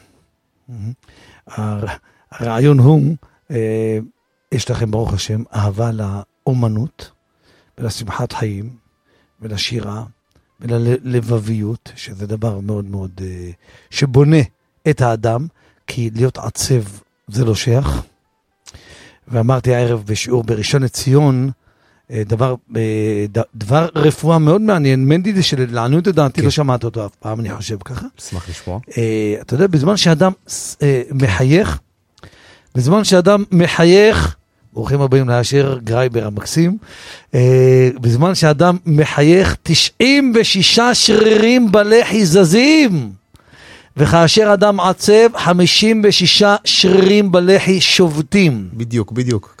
הרעיון הוא, יש לכם ברוך השם אהבה לאומנות, ולשמחת חיים, ולשירה, וללבביות, שזה דבר מאוד מאוד, שבונה את האדם, כי להיות עצב זה לא שייך. ואמרתי הערב בשיעור בראשון לציון, דבר, דבר רפואה מאוד מעניין, מנדי שלענות את דעתי, לא שמעת אותו אף פעם, אני חושב ככה. אשמח לשמוע. אתה יודע, בזמן שאדם מחייך, בזמן שאדם מחייך, ברוכים הבאים לאשר גרייבר המקסים, בזמן שאדם מחייך, תשעים ושישה שרירים בלחי זזים, וכאשר אדם עצב, חמישים ושישה שרירים בלחי שובטים. בדיוק, בדיוק.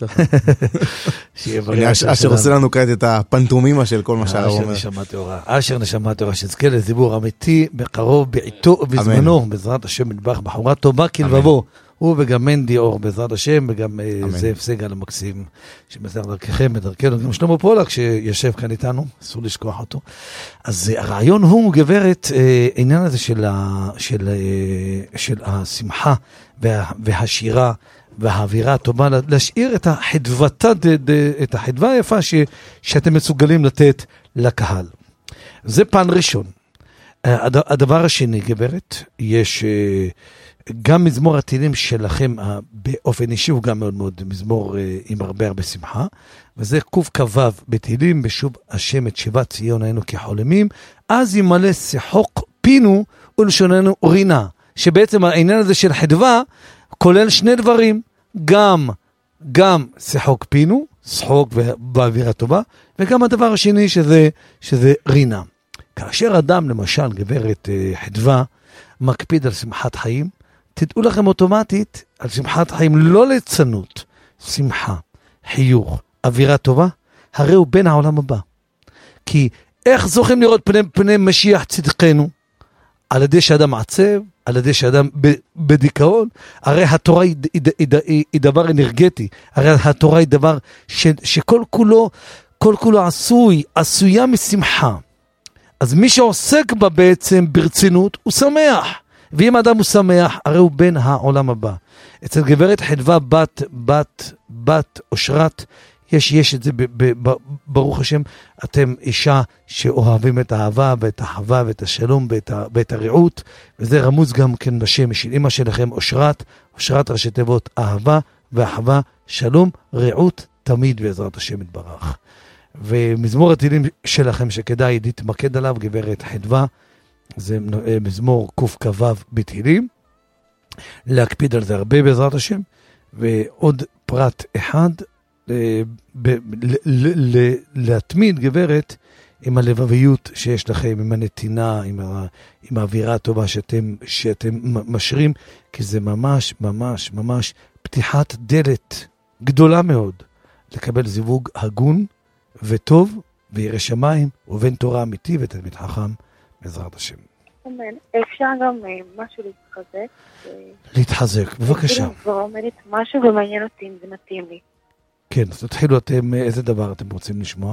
אשר עושה לנו כעת את הפנטומימה של כל מה שהרב אומר. אשר נשמה תורה, אשר נשמה תורה, שזכה לזיבור אמיתי, בקרוב, בעיתו ובזמנו, בעזרת השם יתברך, בחורה טובה כלבבו. הוא וגם מנדי אור בעזרת השם, וגם זאב סגל המקסים, שמסר דרככם בדרכנו, גם שלמה פולק שיושב כאן איתנו, אסור לשכוח אותו. אז הרעיון הוא, גברת, העניין הזה של, ה, של, של השמחה וה, והשירה והאווירה הטובה, להשאיר את החדוותה, את החדווה היפה ש, שאתם מסוגלים לתת לקהל. זה פן ראשון. הדבר השני, גברת, יש גם מזמור התהילים שלכם באופן אישי הוא גם מאוד מאוד מזמור עם הרבה הרבה שמחה, וזה קוף כבב בתהילים, בשוב השם את שיבת ציון היינו כחולמים, אז ימלא שיחוק פינו ולשוננו רינה, שבעצם העניין הזה של חדווה כולל שני דברים, גם גם שיחוק פינו, שחוק באווירה טובה, וגם הדבר השני שזה, שזה רינה. כאשר אדם למשל גברת חדווה מקפיד על שמחת חיים, תדעו לכם אוטומטית על שמחת חיים, לא ליצנות, שמחה, חיוך, אווירה טובה, הרי הוא בין העולם הבא. כי איך זוכים לראות פני, פני משיח צדקנו? על ידי שאדם עצב, על ידי שאדם בדיכאון, הרי התורה היא, היא, היא, היא, היא דבר אנרגטי, הרי התורה היא דבר ש, שכל כולו, כל כולו עשוי, עשויה משמחה. אז מי שעוסק בה בעצם ברצינות, הוא שמח. ואם אדם הוא שמח, הרי הוא בן העולם הבא. אצל גברת חדווה בת, בת, בת, אושרת, יש, יש את זה, ב, ב, ב, ברוך השם, אתם אישה שאוהבים את האהבה ואת האהבה ואת השלום ואת, ה, ואת הרעות, וזה רמוז גם כן בשם של אמא שלכם, אושרת, אושרת ראשי תיבות, אהבה ואהבה, שלום, רעות, תמיד בעזרת השם יתברך. ומזמור התהילים שלכם שכדאי להתמקד עליו, גברת חדווה, זה מזמור קוף כבב בתהילים, להקפיד על זה הרבה בעזרת השם. ועוד פרט אחד, להתמיד גברת עם הלבביות שיש לכם, עם הנתינה, עם האווירה הטובה שאתם, שאתם משרים, כי זה ממש ממש ממש פתיחת דלת גדולה מאוד לקבל זיווג הגון וטוב וירא שמיים ובן תורה אמיתי ותלמיד חכם בעזרת השם. אמן. אפשר גם משהו להתחזק? להתחזק, בבקשה. אני כבר עומדת משהו ומעניין אותי אם זה מתאים לי. כן, אז תתחילו אתם, איזה דבר אתם רוצים לשמוע?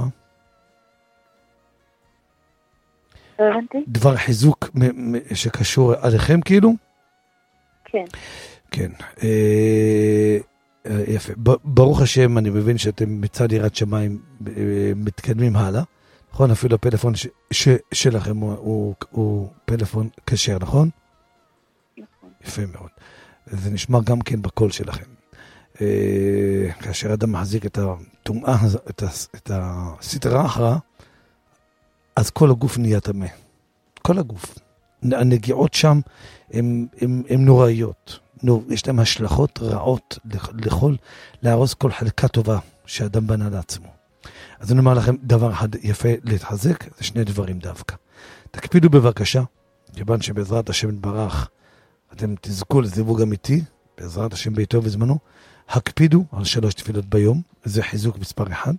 הבנתי? דבר חיזוק שקשור עליכם כאילו? כן. כן. אה, יפה. ברוך השם, אני מבין שאתם מצד יראת שמיים מתקדמים הלאה. נכון? אפילו הפלאפון ש, ש, שלכם הוא, הוא, הוא פלאפון כשר, נכון? נכון. יפה מאוד. זה נשמע גם כן בקול שלכם. אה, כאשר אדם מחזיק את התומעה, את, את הסתרה אחרה, אז כל הגוף נהיה טמא. כל הגוף. הנגיעות שם הן נוראיות. יש להם השלכות רעות לכל, להרוס כל חלקה טובה שאדם בנה לעצמו. אז אני אומר לכם דבר אחד יפה להתחזק, זה שני דברים דווקא. תקפידו בבקשה, כיוון שבעזרת השם יתברך, אתם תזכו לזיווג אמיתי, בעזרת השם ביתו וזמנו, הקפידו על שלוש תפילות ביום, זה חיזוק מספר אחד.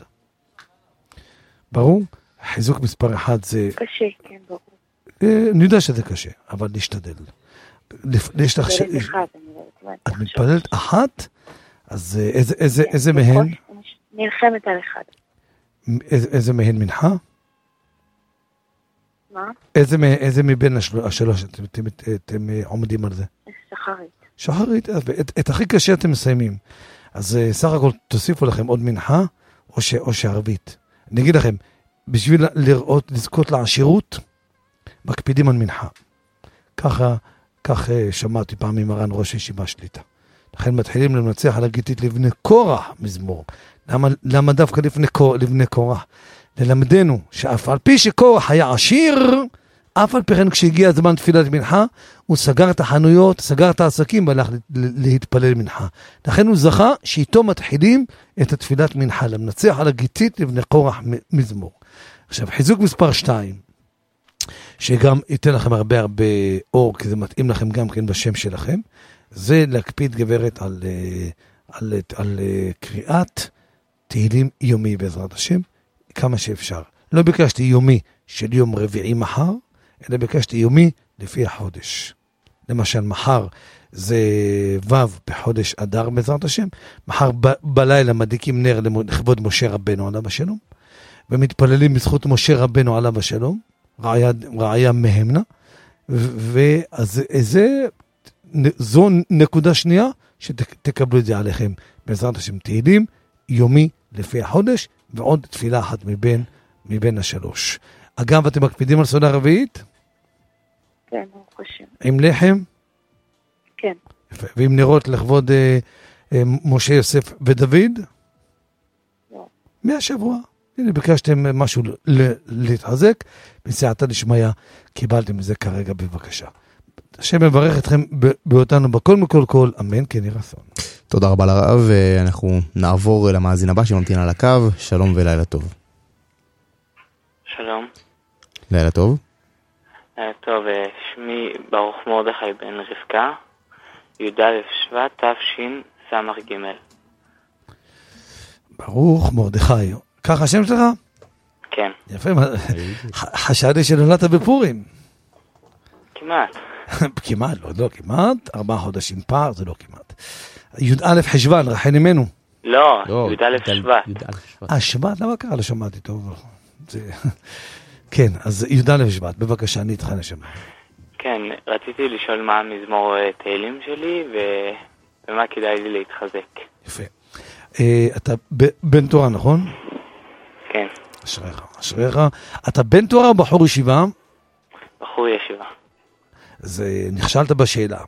ברור? חיזוק מספר אחד זה... קשה, כן, ברור. אני יודע שזה קשה, אבל להשתדל. יש לך... את מתפללת אחת? אז איזה מהן? נלחמת על אחד. איזה מהן מנחה? מה? איזה מבין השלוש אתם עומדים על זה? שחרית. שחרית, את הכי קשה אתם מסיימים. אז סך הכל תוסיפו לכם עוד מנחה או שערבית. אני אגיד לכם, בשביל לראות, לזכות לעשירות, מקפידים על מנחה. ככה, כך שמעתי פעם עם מרן ראש הישיבה שליטה. לכן מתחילים לנצח על הגיטית לבני קורח מזמור. למה, למה דווקא לפני, לבני קורח? ללמדנו שאף על פי שקורח היה עשיר, אף על פי כן כשהגיע הזמן תפילת מנחה, הוא סגר את החנויות, סגר את העסקים והלך להתפלל מנחה. לכן הוא זכה שאיתו מתחילים את התפילת מנחה, למנצח על הגיטית לבני קורח מזמור. עכשיו, חיזוק מספר שתיים, שגם ייתן לכם הרבה הרבה אור, כי זה מתאים לכם גם כן בשם שלכם, זה להקפיד גברת על, על, על, על קריאת תהילים יומי בעזרת השם, כמה שאפשר. לא ביקשתי יומי של יום רביעי מחר, אלא ביקשתי יומי לפי החודש. למשל, מחר זה ו' בחודש אדר בעזרת השם, מחר ב- בלילה מדליקים נר לכבוד משה רבנו עליו השלום, ומתפללים בזכות משה רבנו עליו השלום, רעיה, רעיה מהמנה, ואז זה, זו נקודה שנייה שתקבלו את זה עליכם. בעזרת השם תהילים יומי לפי החודש, ועוד תפילה אחת מבין, מבין השלוש. אגב, אתם מקפידים על סעודה רביעית? כן, הוא חושב. עם לחם? כן. יפה. ועם נרות לכבוד אה, אה, משה יוסף ודוד? לא. מהשבוע. הנה, ביקשתם משהו ל- להתחזק, בסייעתא דשמיא, קיבלתם את זה כרגע בבקשה. השם מברך אתכם באותנו בכל מכל כל, אמן כן יהי רצון. תודה רבה לרב, ואנחנו נעבור למאזין הבא שממתין על הקו. שלום ולילה טוב. שלום. לילה טוב. לילה טוב, שמי ברוך מרדכי בן רבקה, י"א שבט תשס"ג. ברוך מרדכי. ככה השם שלך? כן. יפה, חשבתי שנולדת בפורים. כמעט. כמעט, לא, לא כמעט, ארבעה חודשים פער, זה לא כמעט. י"א חשוון, רחל אמנו. לא, י"א שבט. אה, שבט, למה קרה? לא שמעתי טוב. כן, אז י"א שבט, בבקשה, אני איתך נשמה. כן, רציתי לשאול מה המזמור תהילים שלי, ומה כדאי לי להתחזק. יפה. אתה בן תורה, נכון? כן. אשריך, אשריך. אתה בן תורה או בחור ישיבה? בחור ישיבה. אז נכשלת בשאלה.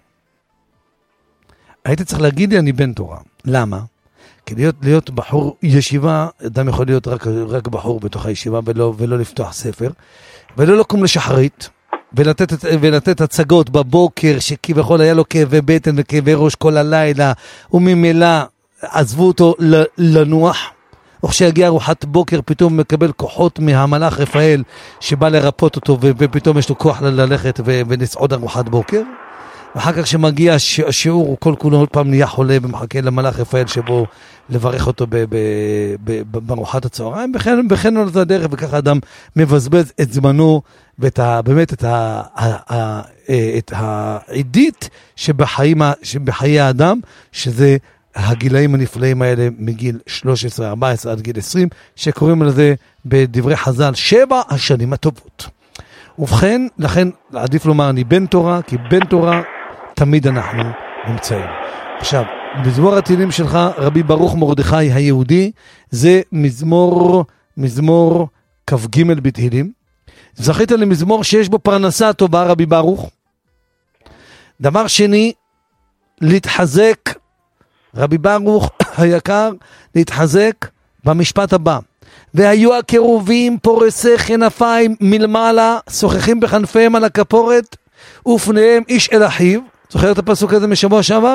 היית צריך להגיד לי אני בן תורה. למה? כי להיות, להיות בחור ישיבה, אדם יכול להיות רק, רק בחור בתוך הישיבה ולא, ולא לפתוח ספר, ולא לקום לשחרית, ולתת, ולתת הצגות בבוקר שכביכול היה לו כאבי בטן וכאבי ראש כל הלילה, וממילא עזבו אותו לנוח, וכשיגיע ארוחת בוקר פתאום מקבל כוחות מהמלאך רפאל שבא לרפות אותו, ופתאום יש לו כוח ללכת ולסעוד ארוחת בוקר, ואחר כך שמגיע השיעור הוא כל כולו עוד פעם נהיה חולה ומחכה למלאך רפאל שבו לברך אותו בארוחת הצהריים, וכן בכן על זה הדרך, וככה אדם מבזבז את זמנו ואת ה, באמת את ה, ה, ה, את העידית שבחיים, שבחיי האדם, שזה הגילאים הנפלאים האלה מגיל שלוש עשרה ארבע עשרה עד גיל עשרים, שקוראים לזה בדברי חז"ל שבע השנים הטובות. ובכן, לכן עדיף לומר אני בן תורה, כי בן תורה תמיד אנחנו נמצאים. עכשיו, מזמור התהילים שלך, רבי ברוך מרדכי היהודי, זה מזמור, מזמור כ"ג בתהילים. זכית למזמור שיש בו פרנסה טובה, רבי ברוך. דבר שני, להתחזק, רבי ברוך היקר, להתחזק במשפט הבא. והיו הקירובים פורסי כנפיים מלמעלה, שוחחים בכנפיהם על הכפורת, ופניהם איש אל אחיו. זוכר את הפסוק הזה משבוע שעבר?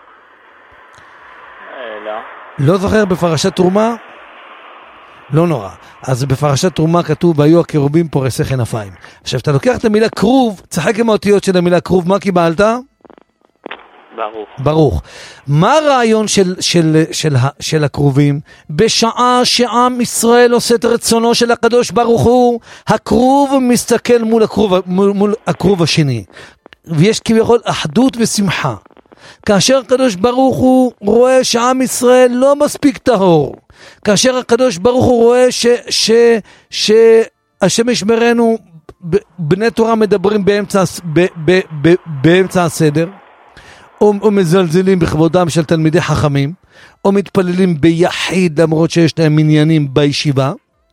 לא. לא זוכר בפרשת תרומה? לא נורא. אז בפרשת תרומה כתוב, והיו הקירובים פורסי כנפיים. עכשיו, אתה לוקח את המילה קרוב, צחק עם האותיות של המילה קרוב, מה קיבלת? ברוך. ברוך. מה הרעיון של, של, של, של הקרובים? בשעה שעם ישראל עושה את רצונו של הקדוש ברוך הוא, הקרוב מסתכל מול הקרוב, מול, מול הקרוב השני. ויש כביכול אחדות ושמחה. כאשר הקדוש ברוך הוא רואה שעם ישראל לא מספיק טהור, כאשר הקדוש ברוך הוא רואה ש, ש, ש, השם ישמרנו, בני תורה מדברים באמצע, ב, ב, ב, באמצע הסדר, או, או מזלזלים בכבודם של תלמידי חכמים, או מתפללים ביחיד למרות שיש להם עניינים בישיבה,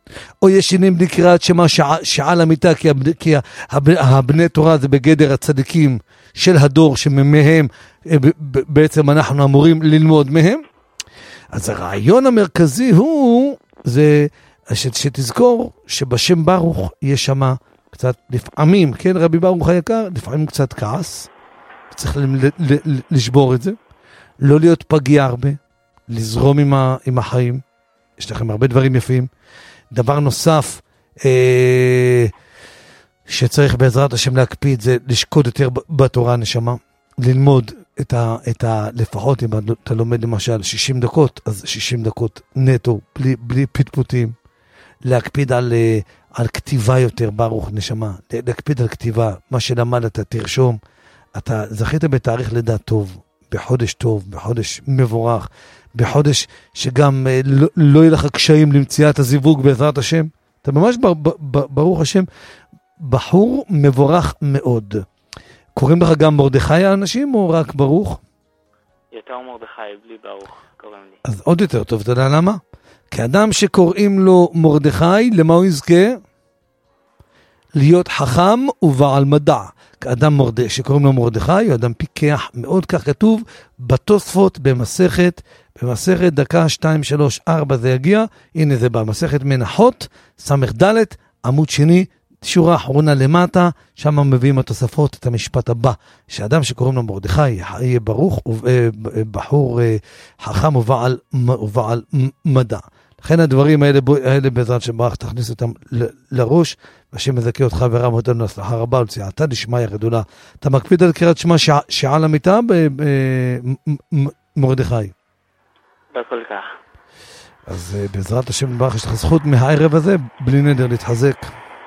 או ישנים בלי קריאת שמע שעה, שעה למיטה, כי, הבני, כי הבני תורה זה בגדר הצדיקים של הדור שמהם בעצם אנחנו אמורים ללמוד מהם. אז הרעיון המרכזי הוא, זה שתזכור שבשם ברוך יש שמה קצת לפעמים, כן רבי ברוך היקר, לפעמים קצת כעס, צריך לשבור את זה, לא להיות פגיע הרבה, לזרום עם, ה, עם החיים, יש לכם הרבה דברים יפים. דבר נוסף אה, שצריך בעזרת השם להקפיד זה לשקוד יותר בתורה נשמה, ללמוד את ה, את ה, לפחות אם אתה לומד למשל שישים דקות, אז שישים דקות נטו, בלי, בלי פטפוטים, להקפיד על, על כתיבה יותר ברוך נשמה, להקפיד על כתיבה, מה שלמדת תרשום, אתה זכית בתאריך לידה טוב, בחודש טוב, בחודש מבורך, בחודש שגם לא, לא יהיה לך קשיים למציאת הזיווג בעזרת השם, אתה ממש ב, ב, ב, ברוך השם, בחור מבורך מאוד. קוראים לך גם מרדכי האנשים או רק ברוך? יותר מרדכי, בלי ברוך קוראים לי. אז עוד יותר טוב, אתה יודע למה? כי אדם שקוראים לו מרדכי, למה הוא יזכה? להיות חכם ובעל מדע. כאדם מרדכי, שקוראים לו מרדכי, הוא אדם פיקח מאוד, כך כתוב בתוספות במסכת, במסכת דקה שתיים שלוש ארבע זה יגיע, הנה זה במסכת מנחות, סמך ד' עמוד שני, שורה אחרונה למטה, שם מביאים התוספות את המשפט הבא, שאדם שקוראים לו מרדכי יהיה ברוך, בחור חכם ובעל, ובעל מדע. לכן הדברים האלה, האלה בעזרת שברך תכניס אותם לראש, והשם מזכה אותך ורם אותנו להצלחה רבה ולצייעתא דשמיא גדולה. אתה מקפיד על קריאת שמע שעה למיטה במרדכי? לא כל כך. אז בעזרת השם ברך יש לך זכות מהערב הזה, בלי נדר להתחזק.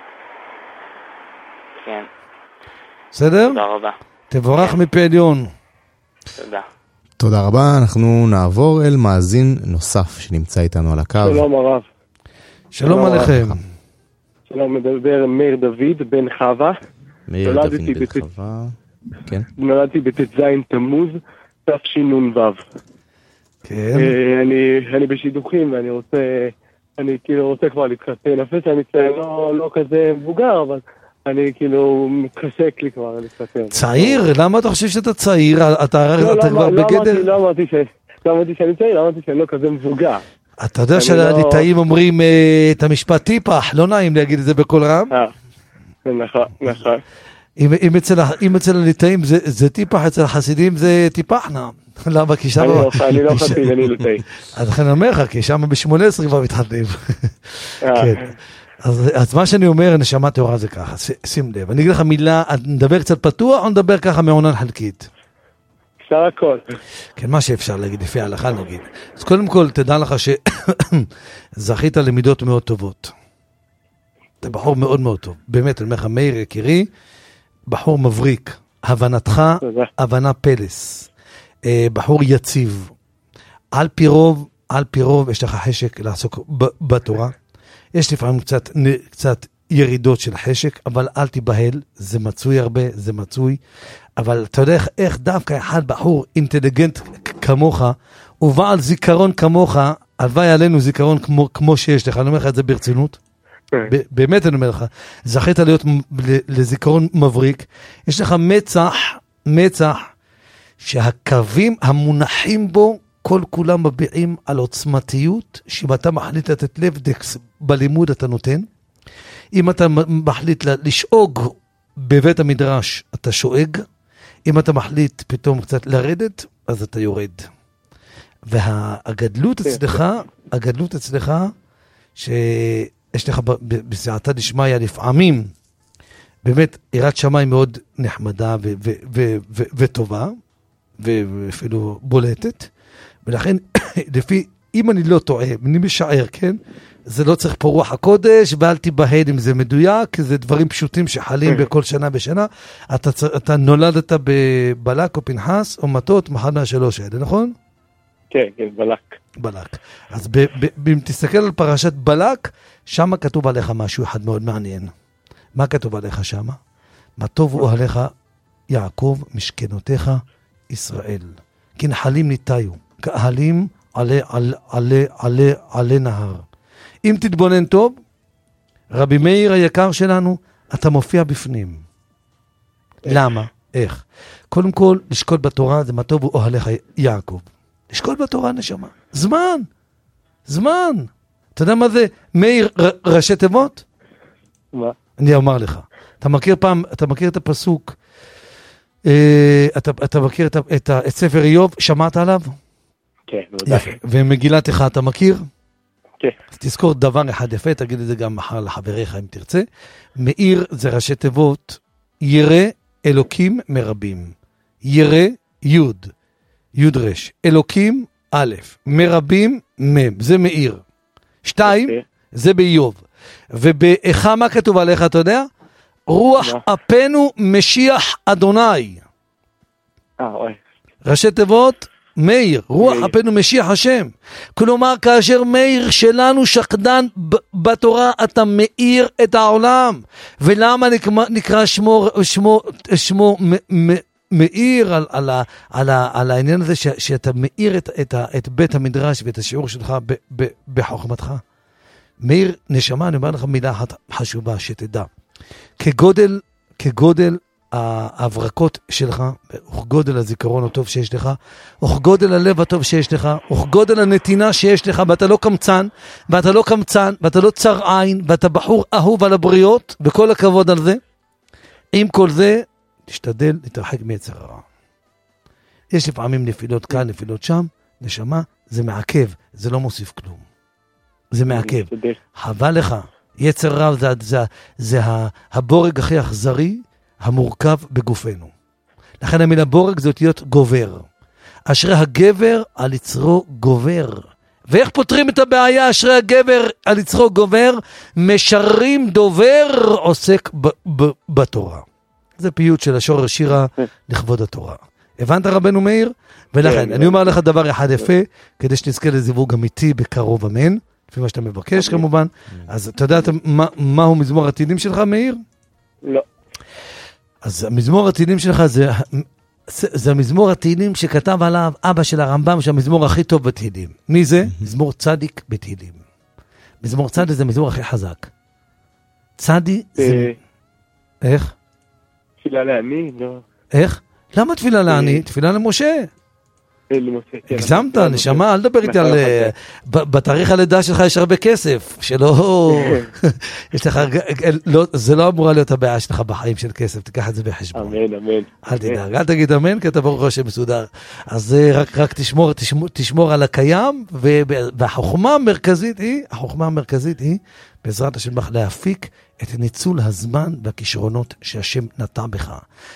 כן. בסדר? תודה רבה. תבורך מפי עליון. תודה. תודה רבה, אנחנו נעבור אל מאזין נוסף שנמצא איתנו על הקו. שלום הרב. שלום עליכם. שלום, מדבר מאיר דוד בן חווה. מאיר דוד בן חווה, כן. נולדתי בט"ז תמוז, תשנ"ו. כן. אני, אני בשידוכים ואני רוצה, אני כאילו רוצה כבר להתחתן. אפילו שאני לא, לא כזה מבוגר, אבל אני כאילו מתחשק לי כבר להתחתן. צעיר? למה אתה חושב שאתה צעיר? אתה כבר בגדר? לא אמרתי שאני צעיר, אמרתי שאני לא כזה מבוגר. אתה יודע שהליטאים אומרים את המשפט טיפח, לא נעים להגיד את זה בכל רם? נכון, נכון. אם אצל הליטאים זה טיפח, אצל החסידים זה טיפחנה. למה? כי שם... אני לא חסיד, אני ליטאי. אז לכן אני אומר לך, כי שם ב-שמונה עשרה כבר מתחתנים. כן. אז, אז מה שאני אומר, נשמה טהורה זה ככה, שים לב. אני אגיד לך מילה, נדבר קצת פתוח, או נדבר ככה מעונן חלקית? אפשר הכל. כן, מה שאפשר להגיד, לפי ההלכה נגיד. אז קודם כל, תדע לך שזכית למידות מאוד טובות. אתה בחור מאוד מאוד טוב. באמת, אני אומר לך, מאיר יקירי, בחור מבריק. הבנתך, הבנה פלס. בחור יציב. על פי רוב, על פי רוב, יש לך חשק לעסוק בתורה. יש לפעמים קצת, קצת ירידות של חשק, אבל אל תיבהל, זה מצוי הרבה, זה מצוי. אבל אתה יודע איך דווקא אחד בחור אינטליגנט כמוך, ובעל זיכרון כמוך, הלוואי עלינו זיכרון כמו, כמו שיש לך, אני אומר לך את זה ברצינות. באמת אני אומר לך, זכית להיות לזיכרון מבריק, יש לך מצח, מצח, שהקווים המונחים בו, כל כולם מביעים על עוצמתיות, שאם אתה מחליט לתת לב דקס בלימוד אתה נותן, אם אתה מחליט לשאוג בבית המדרש אתה שואג, אם אתה מחליט פתאום קצת לרדת, אז אתה יורד. והגדלות אצלך, הגדלות אצלך, שיש לך בסייעתא דשמיא לפעמים, באמת יראת שמיים מאוד נחמדה ו- ו- ו- ו- וטובה, ואפילו בולטת, ולכן, לפי, אם אני לא טועה, אני משער, כן? זה לא צריך פה רוח הקודש, ואל תיבהל אם זה מדויק, כי זה דברים פשוטים שחלים בכל שנה בשנה. אתה, אתה נולדת בבלק או פנחס, או מטות, מחנה שלוש האלה, נכון? כן, כן, בלק. בלק. אז ב, ב, אם תסתכל על פרשת בלק, שם כתוב עליך משהו אחד מאוד מעניין. מה כתוב עליך שם? מה טוב הוא עליך, יעקב, משכנותיך, ישראל. כי נחלים ניטיו, כאהלים עלי, עלי, עלי, עלי, עלי נהר. אם תתבונן טוב, רבי מאיר היקר שלנו, אתה מופיע בפנים. למה? איך? קודם כל, לשקול בתורה זה מה טוב הוא אוהליך יעקב. לשקול בתורה נשמה. זמן. זמן. אתה יודע מה זה מאיר ראשי תיבות? מה? אני אומר לך. אתה מכיר פעם, אתה מכיר את הפסוק, אה, אתה, אתה מכיר את, את, את ספר איוב, שמעת עליו? כן, בוודאי. ומגילת איך אתה מכיר? כן. אז תזכור דבר אחד יפה, תגיד את זה גם מחר לחבריך אם תרצה. מאיר זה ראשי תיבות, ירא אלוקים מרבים. ירא יוד, יוד רש. אלוקים א', מרבים מ', זה מאיר. שתיים, זה באיוב. ובאיכה מה כתוב עליך, אתה יודע? רוח אפנו משיח אדוני. אה, אוי. ראשי תיבות, מאיר, רוח אפנו משיח השם. כלומר, כאשר מאיר שלנו שקדן בתורה, אתה מאיר את העולם. ולמה נקרא שמו, שמו, שמו מאיר על, על, על, על העניין הזה, ש, שאתה מאיר את, את, את בית המדרש ואת השיעור שלך ב, ב, בחוכמתך. מאיר, נשמה, אני אומר לך מילה אחת חשובה שתדע. כגודל, כגודל ההברקות שלך, וכגודל הזיכרון הטוב שיש לך, וכגודל הלב הטוב שיש לך, וכגודל הנתינה שיש לך, ואתה לא קמצן, ואתה לא קמצן, ואתה לא צר עין, ואתה בחור אהוב על הבריות, וכל הכבוד על זה. עם כל זה, תשתדל להתרחק מיצר הרע. יש לפעמים נפילות כאן, נפילות שם, נשמה, זה מעכב, זה לא מוסיף כלום. זה מעכב. חבל לך. יצר רע זה, זה, זה הבורג הכי אכזרי, המורכב בגופנו. לכן המילה בורג זה אותיות גובר. אשרי הגבר על יצרו גובר. ואיך פותרים את הבעיה? אשרי הגבר על יצרו גובר, משרים דובר עוסק ב- ב- בתורה. זה פיוט של השורר שירה לכבוד התורה. הבנת רבנו מאיר? ולכן, אני אומר לך דבר אחד יפה, כדי שתזכה לזיווג אמיתי בקרוב אמן, לפי מה שאתה מבקש כמובן. אז אתה יודע מהו מזמור עתידים שלך, מאיר? לא. אז המזמור התהילים שלך זה, זה המזמור התהילים שכתב עליו אבא של הרמב"ם, שהמזמור הכי טוב בתהילים. מי זה? מזמור צדיק בתהילים. מזמור צדיק זה המזמור הכי חזק. צדיק זה... איך? תפילה לעני, לא. איך? למה תפילה לעני? תפילה למשה. הגזמת, נשמה, אל דבר איתי על... בתאריך הלידה שלך יש הרבה כסף, שלא... יש לך... זה לא אמורה להיות הבעיה שלך בחיים של כסף, תיקח את זה בחשבון. אמן, אמן. אל תדאג, אל תגיד אמן, כי אתה ברוך השם מסודר. אז רק תשמור על הקיים, והחוכמה המרכזית היא, החוכמה המרכזית היא, בעזרת השם להפיק את ניצול הזמן והכישרונות שהשם נטע בך.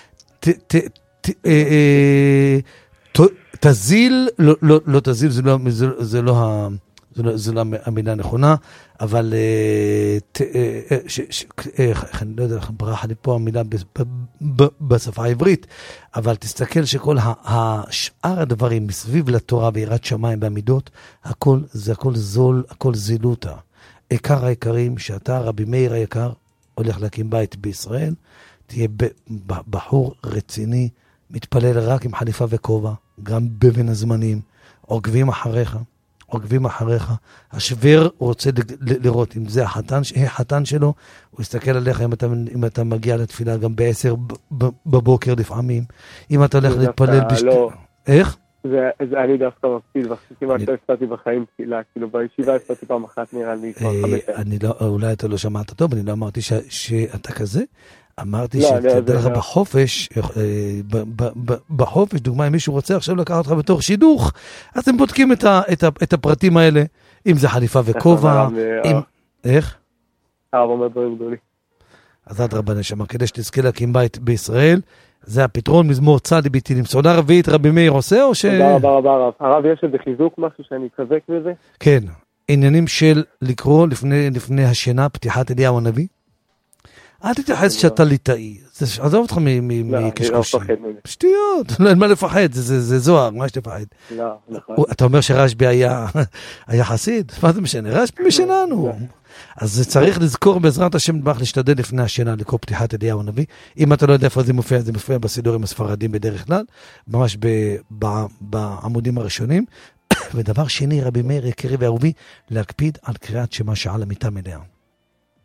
תזיל, לא, לא, לא תזיל, זה לא, זה, זה לא, זה לא, זה לא המילה הנכונה, אבל, ת, ש, ש, אני לא יודע, ברח לי פה המילה בשפה העברית, אבל תסתכל שכל השאר הדברים מסביב לתורה ויראת שמיים והמידות, הכל, זה הכל זול, הכל זילותה. עיקר העיקרים שאתה, רבי מאיר היקר, הולך להקים בית בישראל, תהיה בחור רציני, מתפלל רק עם חליפה וכובע, גם בבין הזמנים, עוקבים אחריך, עוקבים אחריך. השוור רוצה לראות אם זה החתן, החתן שלו, הוא יסתכל עליך אם אתה, אם אתה מגיע לתפילה גם בעשר בבוקר לפעמים, אם אתה הולך להתפלל בשתי... לא. איך? זה, זה אני דווקא מפסיד, וכמעט לא הפסדתי בחיים תפילה, כאילו בישיבה הפסדתי פעם אחת נראה לי כבר חמש. אני לא, אולי אתה לא שמעת טוב, אני לא אמרתי ש, שאתה כזה, אמרתי שתדע לך בחופש, בחופש, דוגמה, אם מישהו רוצה עכשיו לקחת אותך בתור שידוך, אז הם בודקים את הפרטים האלה, אם זה חליפה וכובע, איך? הרב אומר דברים גדולים. אז עד רבא נשמה, כדי שתזכה להקים בית בישראל, זה הפתרון, מזמור צדי בתהילים. סעודה רביעית רבי מאיר עושה או ש... תודה רבה רבה רב. הרב, יש איזה חיזוק משהו שאני אתחזק בזה? כן, עניינים של לקרוא לפני, לפני השינה, פתיחת אליהו הנביא. אל תתייחס שאתה ליטאי, עזוב אותך מקשקושים. שטויות, אין מה לפחד, זה זוהר, מה יש לפחד? אתה אומר שרשב"י היה חסיד? מה זה משנה? רשב"י משלנו. אז צריך לזכור בעזרת השם נדבך להשתדל לפני השינה לקרוא פתיחת אליהו הנביא. אם אתה לא יודע איפה זה מופיע, זה מופיע בסידורים הספרדים בדרך כלל, ממש בעמודים הראשונים. ודבר שני, רבי מאיר יקירי ואהובי, להקפיד על קריאת שמע שעה למיטה מלאה.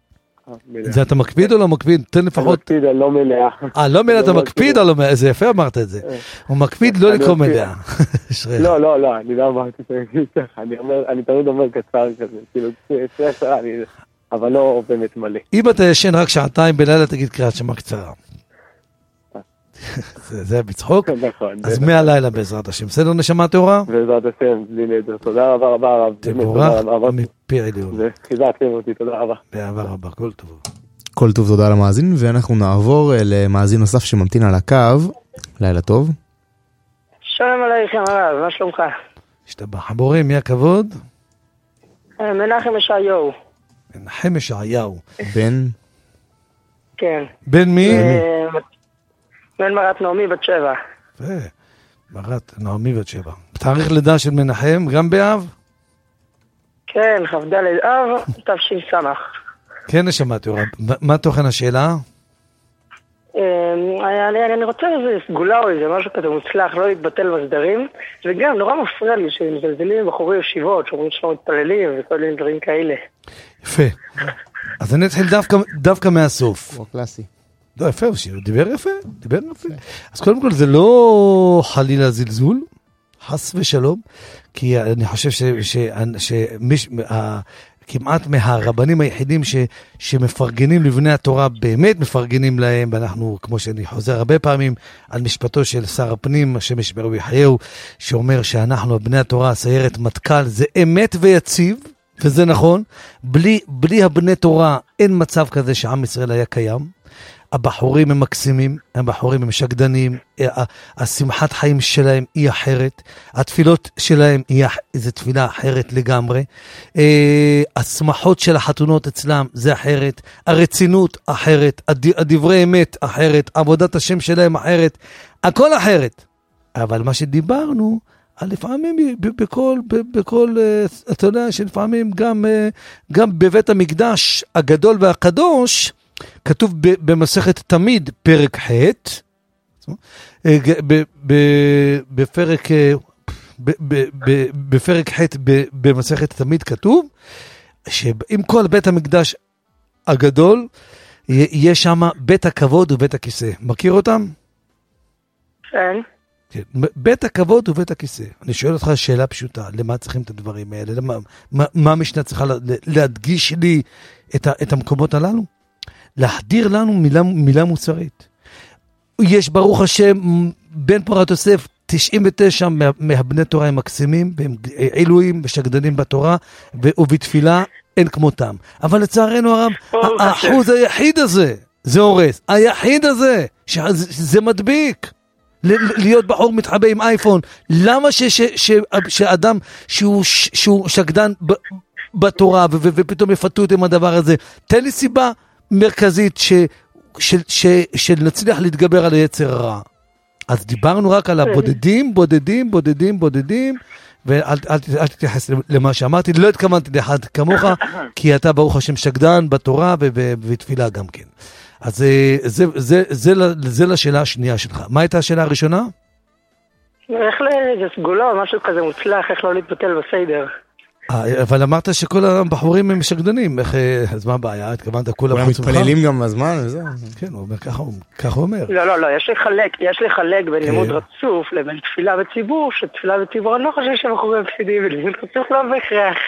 זה אתה מקפיד או לא מקפיד? תן לפחות... מקפיד על לא מלאה. אה, לא מלאה, אתה מקפיד על לא מלאה, זה יפה אמרת את זה. הוא מקפיד לא לקרוא מלאה. לא, לא, לא, אני לא אמרתי את זה. אני תמיד אומר קצר כזה, כאילו, אבל לא באמת מלא. אם אתה ישן רק שעתיים בלילה, תגיד קריאת שמע קצרה. זה בצחוק? נכון. אז מהלילה בעזרת השם. בסדר, נשמה טהורה? בעזרת השם, בלי נדר. תודה רבה רבה רב. תבורך מפי עליון. חיזקתם אותי, תודה רבה. באהבה רבה, כל טוב. כל טוב, תודה למאזין, ואנחנו נעבור למאזין נוסף שממתין על הקו. לילה טוב. שלום עליכם הרב, מה שלומך? השתבח הבורא, מי הכבוד? מנחם ישעיהו. מנחם ישעיהו. בן? כן. בן מי? בן מרת נעמי בת שבע. מרת נעמי בת שבע. תאריך לידה של מנחם, גם באב? כן, כ"ד אב, תש"ס. כן, שמעתי, מה תוכן השאלה? אני רוצה איזה סגולה או איזה משהו כזה מוצלח, לא להתבטל בסדרים, וגם נורא מפריע לי שמזלזלים בחורי ישיבות, שאומרים שלא מתפללים וכל מיני דברים כאלה. יפה. אז אני אתחיל דווקא מהסוף. הוא קלאסי. לא, יפה, הוא דיבר יפה, דיבר יפה. אז קודם כל זה לא חלילה זלזול, חס ושלום, כי אני חושב שכמעט מהרבנים היחידים שמפרגנים לבני התורה, באמת מפרגנים להם, ואנחנו, כמו שאני חוזר הרבה פעמים, על משפטו של שר הפנים, השם ישמרהו ויחייהו, שאומר שאנחנו, בני התורה, סיירת מטכ"ל, זה אמת ויציב, וזה נכון, בלי, בלי הבני תורה אין מצב כזה שעם ישראל היה קיים. הבחורים הם מקסימים, הבחורים הם שקדנים, השמחת חיים שלהם היא אחרת, התפילות שלהם היא זו תפילה אחרת לגמרי, השמחות של החתונות אצלם זה אחרת, הרצינות אחרת, הדברי אמת אחרת, עבודת השם שלהם אחרת, הכל אחרת. אבל מה שדיברנו, לפעמים בכל, בכל, אתה יודע שלפעמים גם, גם בבית המקדש הגדול והקדוש, כתוב במסכת תמיד פרק ח' בפרק בפרק ח' במסכת תמיד כתוב שעם כל בית המקדש הגדול יש שם בית הכבוד ובית הכיסא. מכיר אותם? כן. בית הכבוד ובית הכיסא. אני שואל אותך שאלה פשוטה, למה צריכים את הדברים האלה? למה, מה, מה המשנה צריכה להדגיש לי את, ה, את המקומות הללו? להחדיר לנו מילה, מילה מוסרית. יש ברוך השם בן פורת יוסף תשעים ותשע מה, מהבני תורה הם מקסימים, והם עילויים ושקדנים בתורה ובתפילה אין כמותם. אבל לצערנו הרב, האחוז היחיד הזה, זה הורס. היחיד הזה, שזה מדביק. להיות בחור מתחבא עם אייפון. למה ש, ש, ש, שאדם שהוא, שהוא שקדן ב, בתורה ו, ו, ופתאום יפתו את עם הדבר הזה? תן לי סיבה מרכזית ש, ש, ש, שנצליח להתגבר על היצר הרע. אז דיברנו רק על הבודדים, בודדים, בודדים, בודדים, ואל אל, אל תתייחס למה שאמרתי. לא התכוונתי לאחד כמוך, כי אתה ברוך השם שקדן בתורה ובתפילה גם כן. אז זה, זה, זה, זה, זה לשאלה השנייה שלך. מה הייתה השאלה הראשונה? איך זה סגולה, משהו כזה מוצלח, איך לא להתבטל בסדר. אבל אמרת שכל הבחורים הם שקדנים, אז מה הבעיה? התכוונת כולם חוץ ממך? מתפללים גם בזמן וזה? כן, הוא אומר, ככה הוא אומר. לא, לא, לא, יש לחלק, יש לחלק בין לימוד רצוף לבין תפילה בציבור, שתפילה בציבור, אני לא חושב שבחורים מפסידים, ולימוד רצוף לא בהכרח.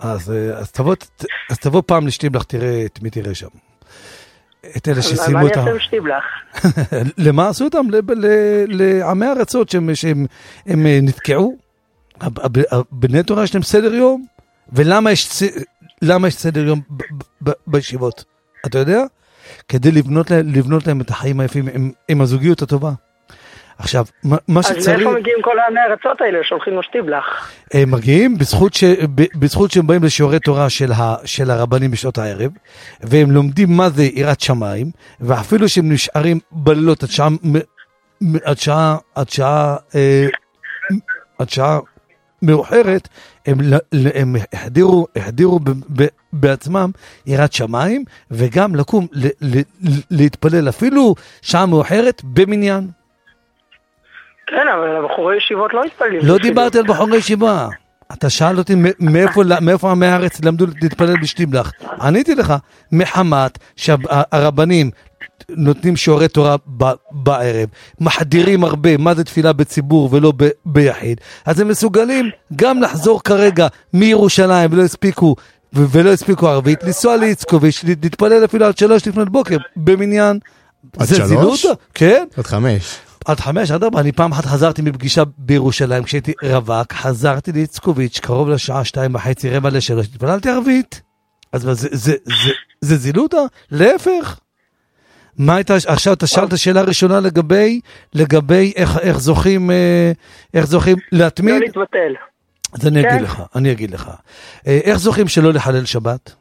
אז תבוא פעם לשתיבלך, תראה את מי תראה שם. את אלה שסיימו אותם. מה אני אעשה שתיבלך? למה עשו אותם? לעמי הארצות שהם נתקעו. בני תורה יש להם סדר יום, ולמה יש, למה יש סדר יום ב, ב, בישיבות? אתה יודע? כדי לבנות, לבנות להם את החיים היפים עם, עם הזוגיות הטובה. עכשיו, מה שצריך... אז מאיפה מגיעים כל העמי הארצות האלה שהולכים לשתיבלך? הם מגיעים בזכות, ש, בזכות שהם באים לשיעורי תורה של, ה, של הרבנים בשעות הערב, והם לומדים מה זה יראת שמיים, ואפילו שהם נשארים בלילות עד שעה, עד שעה, עד שעה, עד שעה, מאוחרת, הם, הם החדירו, החדירו ב, ב, בעצמם יראת שמיים, וגם לקום ל, ל, להתפלל אפילו שעה מאוחרת במניין. כן, אבל בחורי ישיבות לא התפללים. לא דיברתי על בחורי ישיבה. אתה שאל אותי מאיפה, מאיפה המארץ למדו להתפלל בשטיבלח. עניתי לך, מחמת שהרבנים נותנים שיעורי תורה בערב, מחדירים הרבה, מה זה תפילה בציבור ולא ביחיד, אז הם מסוגלים גם לחזור כרגע מירושלים ולא הספיקו, ולא הספיקו ערבית, לנסוע ליצקוביץ', להתפלל אפילו עד שלוש לפנות בוקר, במניין. עד שלוש? כן. עד חמש. עד חמש, עד ארבע. אני פעם אחת חזרתי מפגישה בירושלים, כשהייתי רווק, חזרתי ליצקוביץ', קרוב לשעה שתיים וחצי, רבע לשלוש, התפללתי ערבית. אז זה, זה, זה, זה, זה זילותה? להפך. מה הייתה, עכשיו אתה שאלת שאלה ראשונה לגבי, לגבי איך, איך זוכים, איך זוכים להתמיד? לא להתבטל. אז אני אגיד לך, אני אגיד לך. איך זוכים שלא לחלל שבת?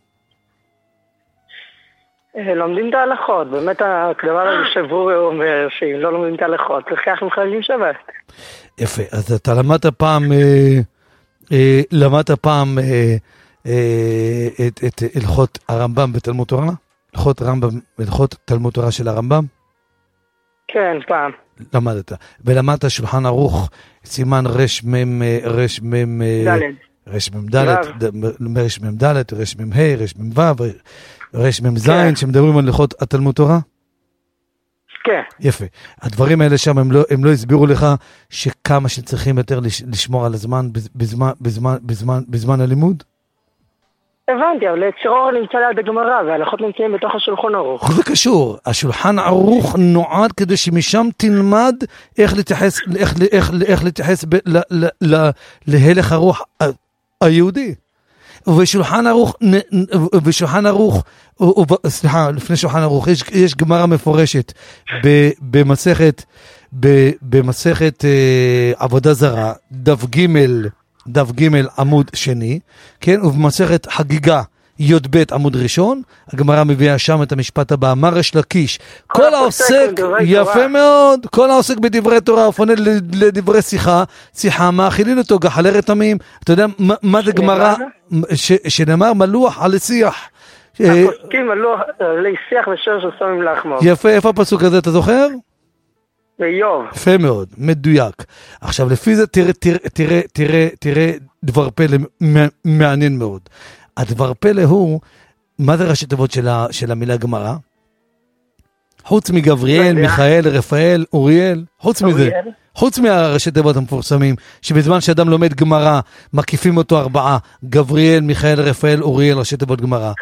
לומדים את ההלכות, באמת הכדבר הזה שבורי אומר שאם לא לומדים את ההלכות, לכך מחללים שבת. יפה, אז אתה למדת פעם, למדת פעם את הלכות הרמב"ם בתלמוד תורה? הלכות רמב"ם, הלכות תלמוד תורה של הרמב"ם? כן, פעם. למדת. ולמדת שולחן ערוך, סימן רש מם, רש מם, רש מם דלת, רש מם דלת, רש מם ה', רש מם ו', רש מם זין, שמדברים על הלכות התלמוד תורה? כן. יפה. הדברים האלה שם, הם לא, הם לא הסבירו לך שכמה שצריכים יותר לשמור על הזמן בזמן, בזמן, בזמן, בזמן הלימוד? הבנתי, אבל צרור נמצא ליד הגמרא, וההלכות נמצאים בתוך השולחן ערוך. זה קשור. השולחן ערוך נועד כדי שמשם תלמד איך להתייחס, איך, איך, איך להתייחס ב, ל, ל, ל, להלך הרוח היהודי. ושולחן ערוך, ושולחן ערוך, סליחה, לפני שולחן ערוך, יש, יש גמרא מפורשת במסכת, במסכת עבודה זרה, דף ג' דף ג' עמוד שני, כן, ובמסכת חגיגה י"ב עמוד ראשון, הגמרא מביאה שם את המשפט הבא, אמר ריש לקיש, כל העוסק, יפה מאוד, כל העוסק בדברי תורה, ופונה לדברי שיחה, שיחה, מאכילים אותו, גחלי רתמים, אתה יודע מה זה גמרא, שנאמר מלוח על שיח. הפוסקים מלוח על שיח ושור ששמים לחמו. יפה, איפה הפסוק הזה, אתה זוכר? באיוב. יפה מאוד, מדויק. עכשיו, לפי זה תראה, תראה, תראה, תראה, תראה דבר פלא מעניין מאוד. הדבר פלא הוא, מה זה ראשי תיבות של, של המילה גמרא? חוץ מגבריאל, מיכאל, רפאל, אוריאל, חוץ מזה, חוץ מהראשי תיבות המפורסמים, שבזמן שאדם לומד גמרא, מקיפים אותו ארבעה, גבריאל, מיכאל, רפאל, אוריאל, ראשי תיבות גמרא.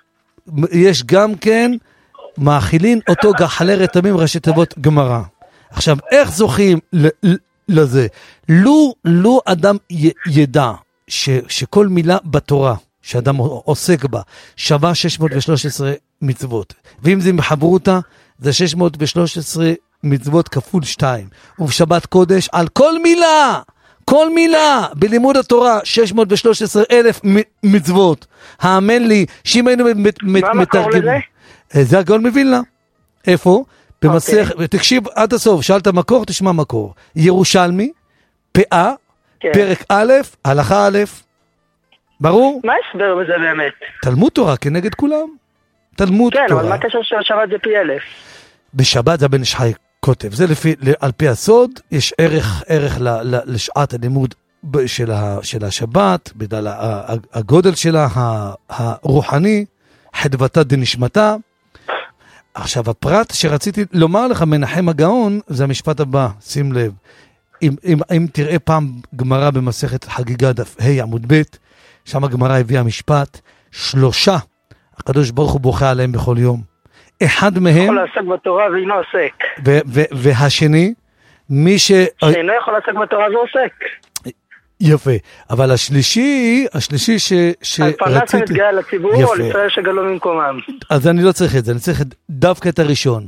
יש גם כן, מאכילין אותו גחלי רתמים ראשי תיבות גמרא. עכשיו, איך זוכים לזה? לו, לו אדם ידע ש, שכל מילה בתורה שאדם עוסק בה שווה שש מאות ושלוש עשרה מצוות, ואם זה מחברו אותה, זה שש מאות ושלוש עשרה מצוות כפול שתיים, ובשבת קודש על כל מילה, כל מילה בלימוד התורה שש מאות ושלוש עשרה אלף מצוות. האמן לי שאם היינו מתרגמים, זה הגאון מווילנה. איפה? במסך, okay. תקשיב עד הסוף, שאלת מקור, תשמע מקור. ירושלמי, פאה, okay. פרק א', הלכה א', ברור? מה הסבר בזה באמת? תלמוד תורה כנגד כולם. תלמוד כן, תורה. כן, אבל מה קשר ששבת זה פי אלף? בשבת זה בן איש חי כותב. זה לפי, על פי הסוד, יש ערך, ערך ל, ל, לשעת הלימוד של, ה, של השבת, בגלל הגודל שלה, הרוחני, חדוותה דנשמתה. עכשיו, הפרט שרציתי לומר לך, מנחם הגאון, זה המשפט הבא, שים לב. אם, אם, אם תראה פעם גמרא במסכת חגיגה דף ה' עמוד ב', שם הגמרא הביאה משפט, שלושה, הקדוש ברוך הוא בוכה עליהם בכל יום. אחד מהם... יכול לעסק בתורה ואינו עוסק. ו- ו- והשני, מי ש... שאינו יכול לעסק בתורה זה עוסק. יפה, אבל השלישי, השלישי ש... שרציתי... הפרנס המתגאה לציבור, או לישראל שגלו ממקומם. אז אני לא צריך את זה, אני צריך דווקא את הראשון.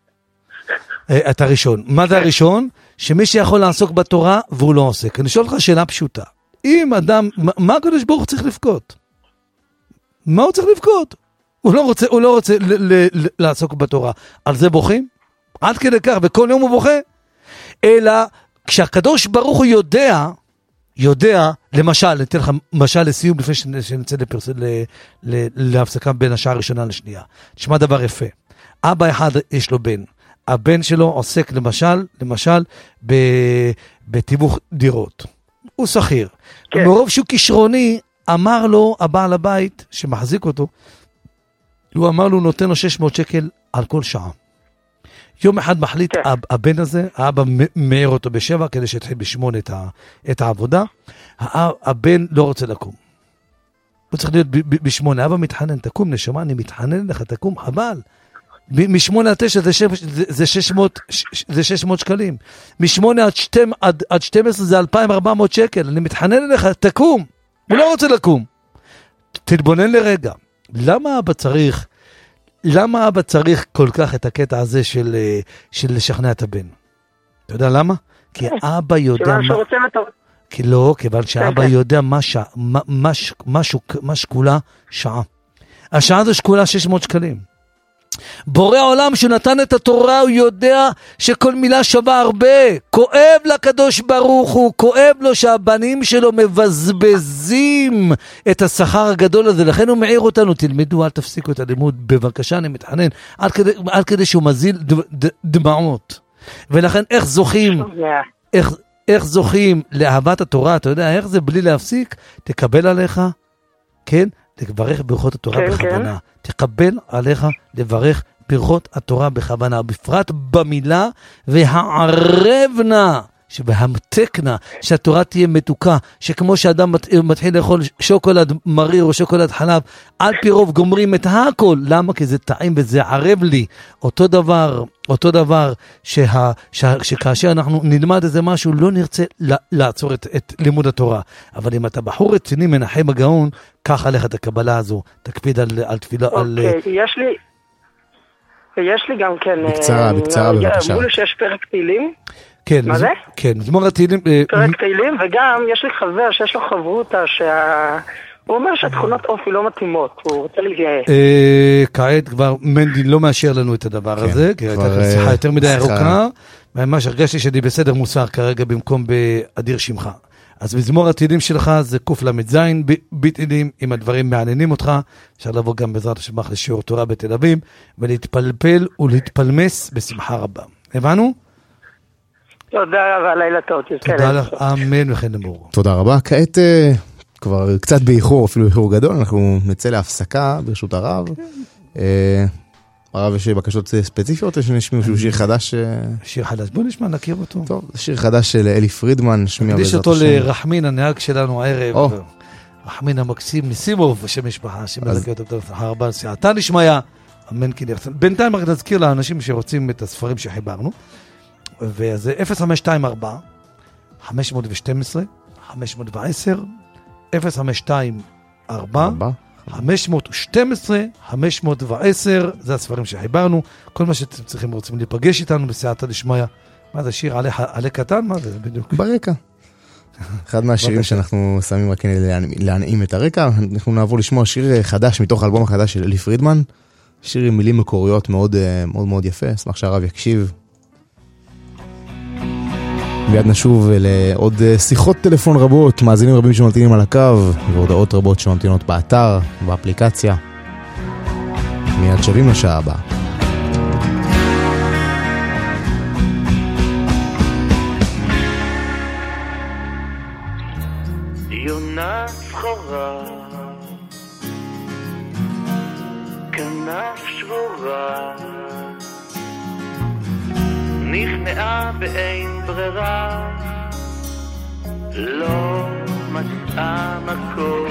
את הראשון. מה זה הראשון? שמי שיכול לעסוק בתורה והוא לא עוסק. אני שואל לך שאלה פשוטה. אם אדם, מה הקדוש ברוך הוא צריך לבכות? מה הוא צריך לבכות? הוא לא רוצה, הוא לא רוצה ל- ל- ל- לעסוק בתורה. על זה בוכים? עד כדי כך, וכל יום הוא בוכה. אלא כשהקדוש ברוך הוא יודע, יודע, למשל, ניתן לך משל לסיום, לפני שנצא לפרס... ל... ל... להפסקה בין השעה הראשונה לשנייה. תשמע דבר יפה. אבא אחד יש לו בן. הבן שלו עוסק למשל, למשל, ב... בתיווך דירות. הוא שכיר. ומרוב שהוא כישרוני, אמר לו הבעל הבית שמחזיק אותו, הוא אמר לו, נותן לו שש מאות שקל על כל שעה. יום אחד מחליט הבן הזה, האבא מאיר אותו בשבע, כדי שהתחיל בשמונה את העבודה, הבן לא רוצה לקום. הוא צריך להיות בשמונה, האבא מתחנן, תקום נשמה, אני מתחנן לך, תקום, חבל. משמונה עד תשע זה שש מאות שקלים. משמונה עד שתים עשרה זה אלפיים וארבע מאות שקל. אני מתחנן לך, תקום. הוא לא רוצה לקום. תתבונן לרגע. למה אבא צריך, למה אבא צריך כל כך את הקטע הזה של, של לשכנע את הבן? אתה יודע למה? כי אבא יודע מה... כי לא, כיוון שאבא יודע מה, ש... מה, מה, מה, מה שקולה שעה. השעה זו שקולה שש מאות שקלים. בורא העולם שנתן את התורה, הוא יודע שכל מילה שווה הרבה. כואב לקדוש ברוך הוא, כואב לו שהבנים שלו מבזבזים את השכר הגדול הזה. לכן הוא מעיר אותנו, תלמדו, אל תפסיקו את הלימוד, בבקשה, אני מתחנן, עד כדי, עד כדי שהוא מזיל ד, ד, דמעות. ולכן איך זוכים, איך, איך זוכים לאהבת התורה, אתה יודע, איך זה בלי להפסיק? תקבל עליך, כן? לברך ברכות התורה כן, בכוונה. כן. תקבל עליך לברך ברכות התורה בכוונה, בפרט במילה והערבנה, והמתקנה, שהתורה תהיה מתוקה, שכמו שאדם מתחיל לאכול שוקולד מריר או שוקולד חלב, על פי רוב גומרים את הכל. למה? כי זה טעים וזה ערב לי. אותו דבר, אותו דבר, שה, שה, שכאשר אנחנו נלמד איזה משהו, לא נרצה לעצור את, את לימוד התורה. אבל אם אתה בחור רציני מנחם הגאון, קח עליך את הקבלה הזו, תקפיד על, על תפילה. אוקיי, על... יש לי, יש לי גם כן... בקצרה, בקצרה, בבקשה. אמרו לי שיש פרק תהילים. כן, מה זה? כן, מזמור התהילים. פרק תהילים, וגם יש לי חבר שיש לו חברותה שה... הוא אומר שהתכונות אופי לא מתאימות, הוא רוצה להתגאה. כעת כבר מנדי לא מאשר לנו את הדבר הזה, כי הייתה שיחה יותר מדי ארוכה, ממש הרגשתי שאני בסדר מוסר כרגע במקום באדיר שמך. אז מזמור התהילים שלך זה קוף למד זין בתהילים, אם הדברים מעניינים אותך, אפשר לבוא גם בעזרת השם לשיעור תורה בתל אביב, ולהתפלפל ולהתפלמס בשמחה רבה. הבנו? תודה רבה, לילה טוב. תודה לך, אמן וכן אמור. תודה רבה. כעת כבר קצת באיחור, אפילו איחור גדול, אנחנו נצא להפסקה ברשות הרב. הרב, יש בקשות ספציפיות, יש נשמע שהוא שיר חדש? שיר חדש, בוא נשמע, נכיר אותו. טוב, זה שיר חדש של אלי פרידמן, נקדיש אותו לרחמין, הנהג שלנו הערב, רחמין המקסים ניסימוב, בשם משפחה, שמזכה אותו הרבה סייעתה נשמעיה, אמן כי נרצה. בינתיים רק נזכיר לאנשים שרוצים את הספרים שחיברנו, וזה אפס חמש שתיים ארבע חמש שתים עשרה חמש עשר אפס חמש שתיים ארבע חמש שתים עשרה חמש עשר, זה הספרים שחיברנו. כל מה שאתם צריכים רוצים להיפגש איתנו בסייעתא דשמיא. מה זה שיר עלי, עלי קטן? מה זה בדיוק? ברקע. אחד מהשירים שאנחנו שמים רק להנעים את הרקע. אנחנו נעבור לשמוע שיר חדש מתוך האלבום החדש של אלי פרידמן, שיר עם מילים מקוריות מאוד מאוד מאוד יפה. אשמח שהרב יקשיב. מיד נשוב לעוד שיחות טלפון רבות, מאזינים רבים שממתינים על הקו, והודעות רבות שממתינות באתר, באפליקציה. מיד שבים לשעה הבאה. יונה צחורה, כנף שבורה, נכנעה באין ברירה, לא מצאה מקום.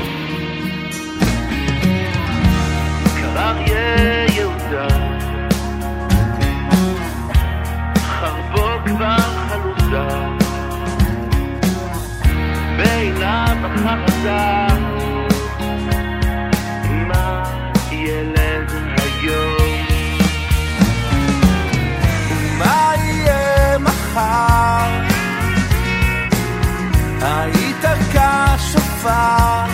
קרריה יהודה, חרבו כבר חלודה, בינה בחרדה, מה ילד היום? ומה יהיה מחר? היית כשופר,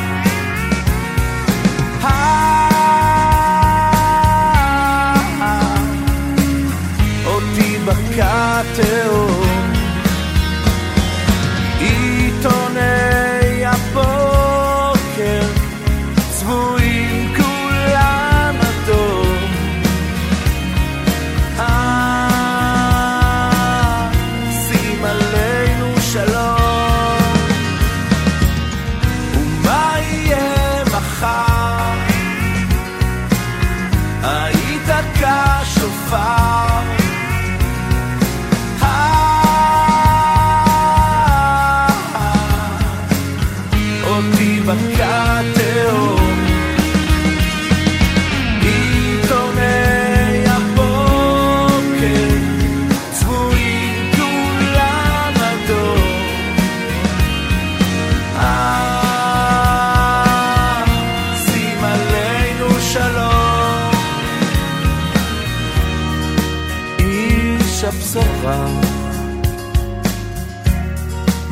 אותי בקע תאום, עיתוני הבוקר צבועים כולם אדום. שים עלינו שלום,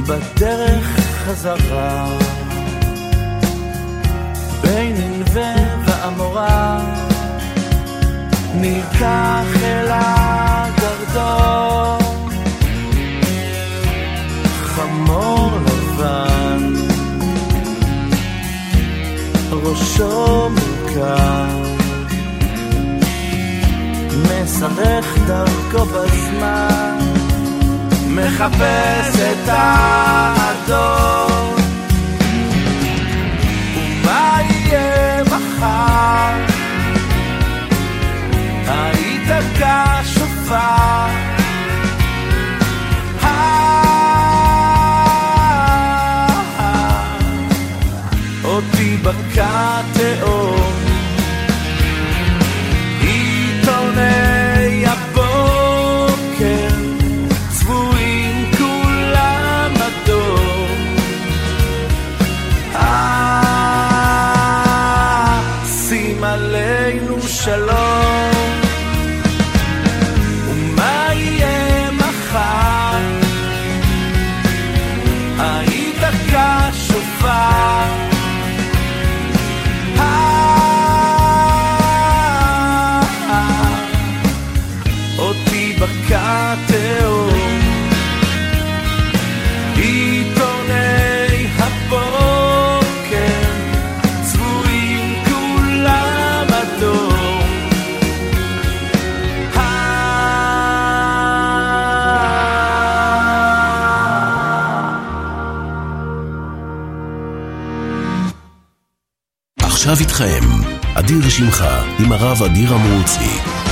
בדרך חזרה בין ננבה ואמורה ניקח אל הגרדום חמור לבן ראשו מוכר מסרך דרכו בזמן מחפש את האדום ומה יהיה מחר היית כשופר אותי בקע תאום עיתוני הבוקר צבועים כולם אדום שים עלינו שלום ומה יהיה מחר היית כשופר אותי בקע תאום עיתוני הבוקר צבועים כולם אדום עכשיו איתכם אדיר שמחה עם הרב אדיר אמרוצי.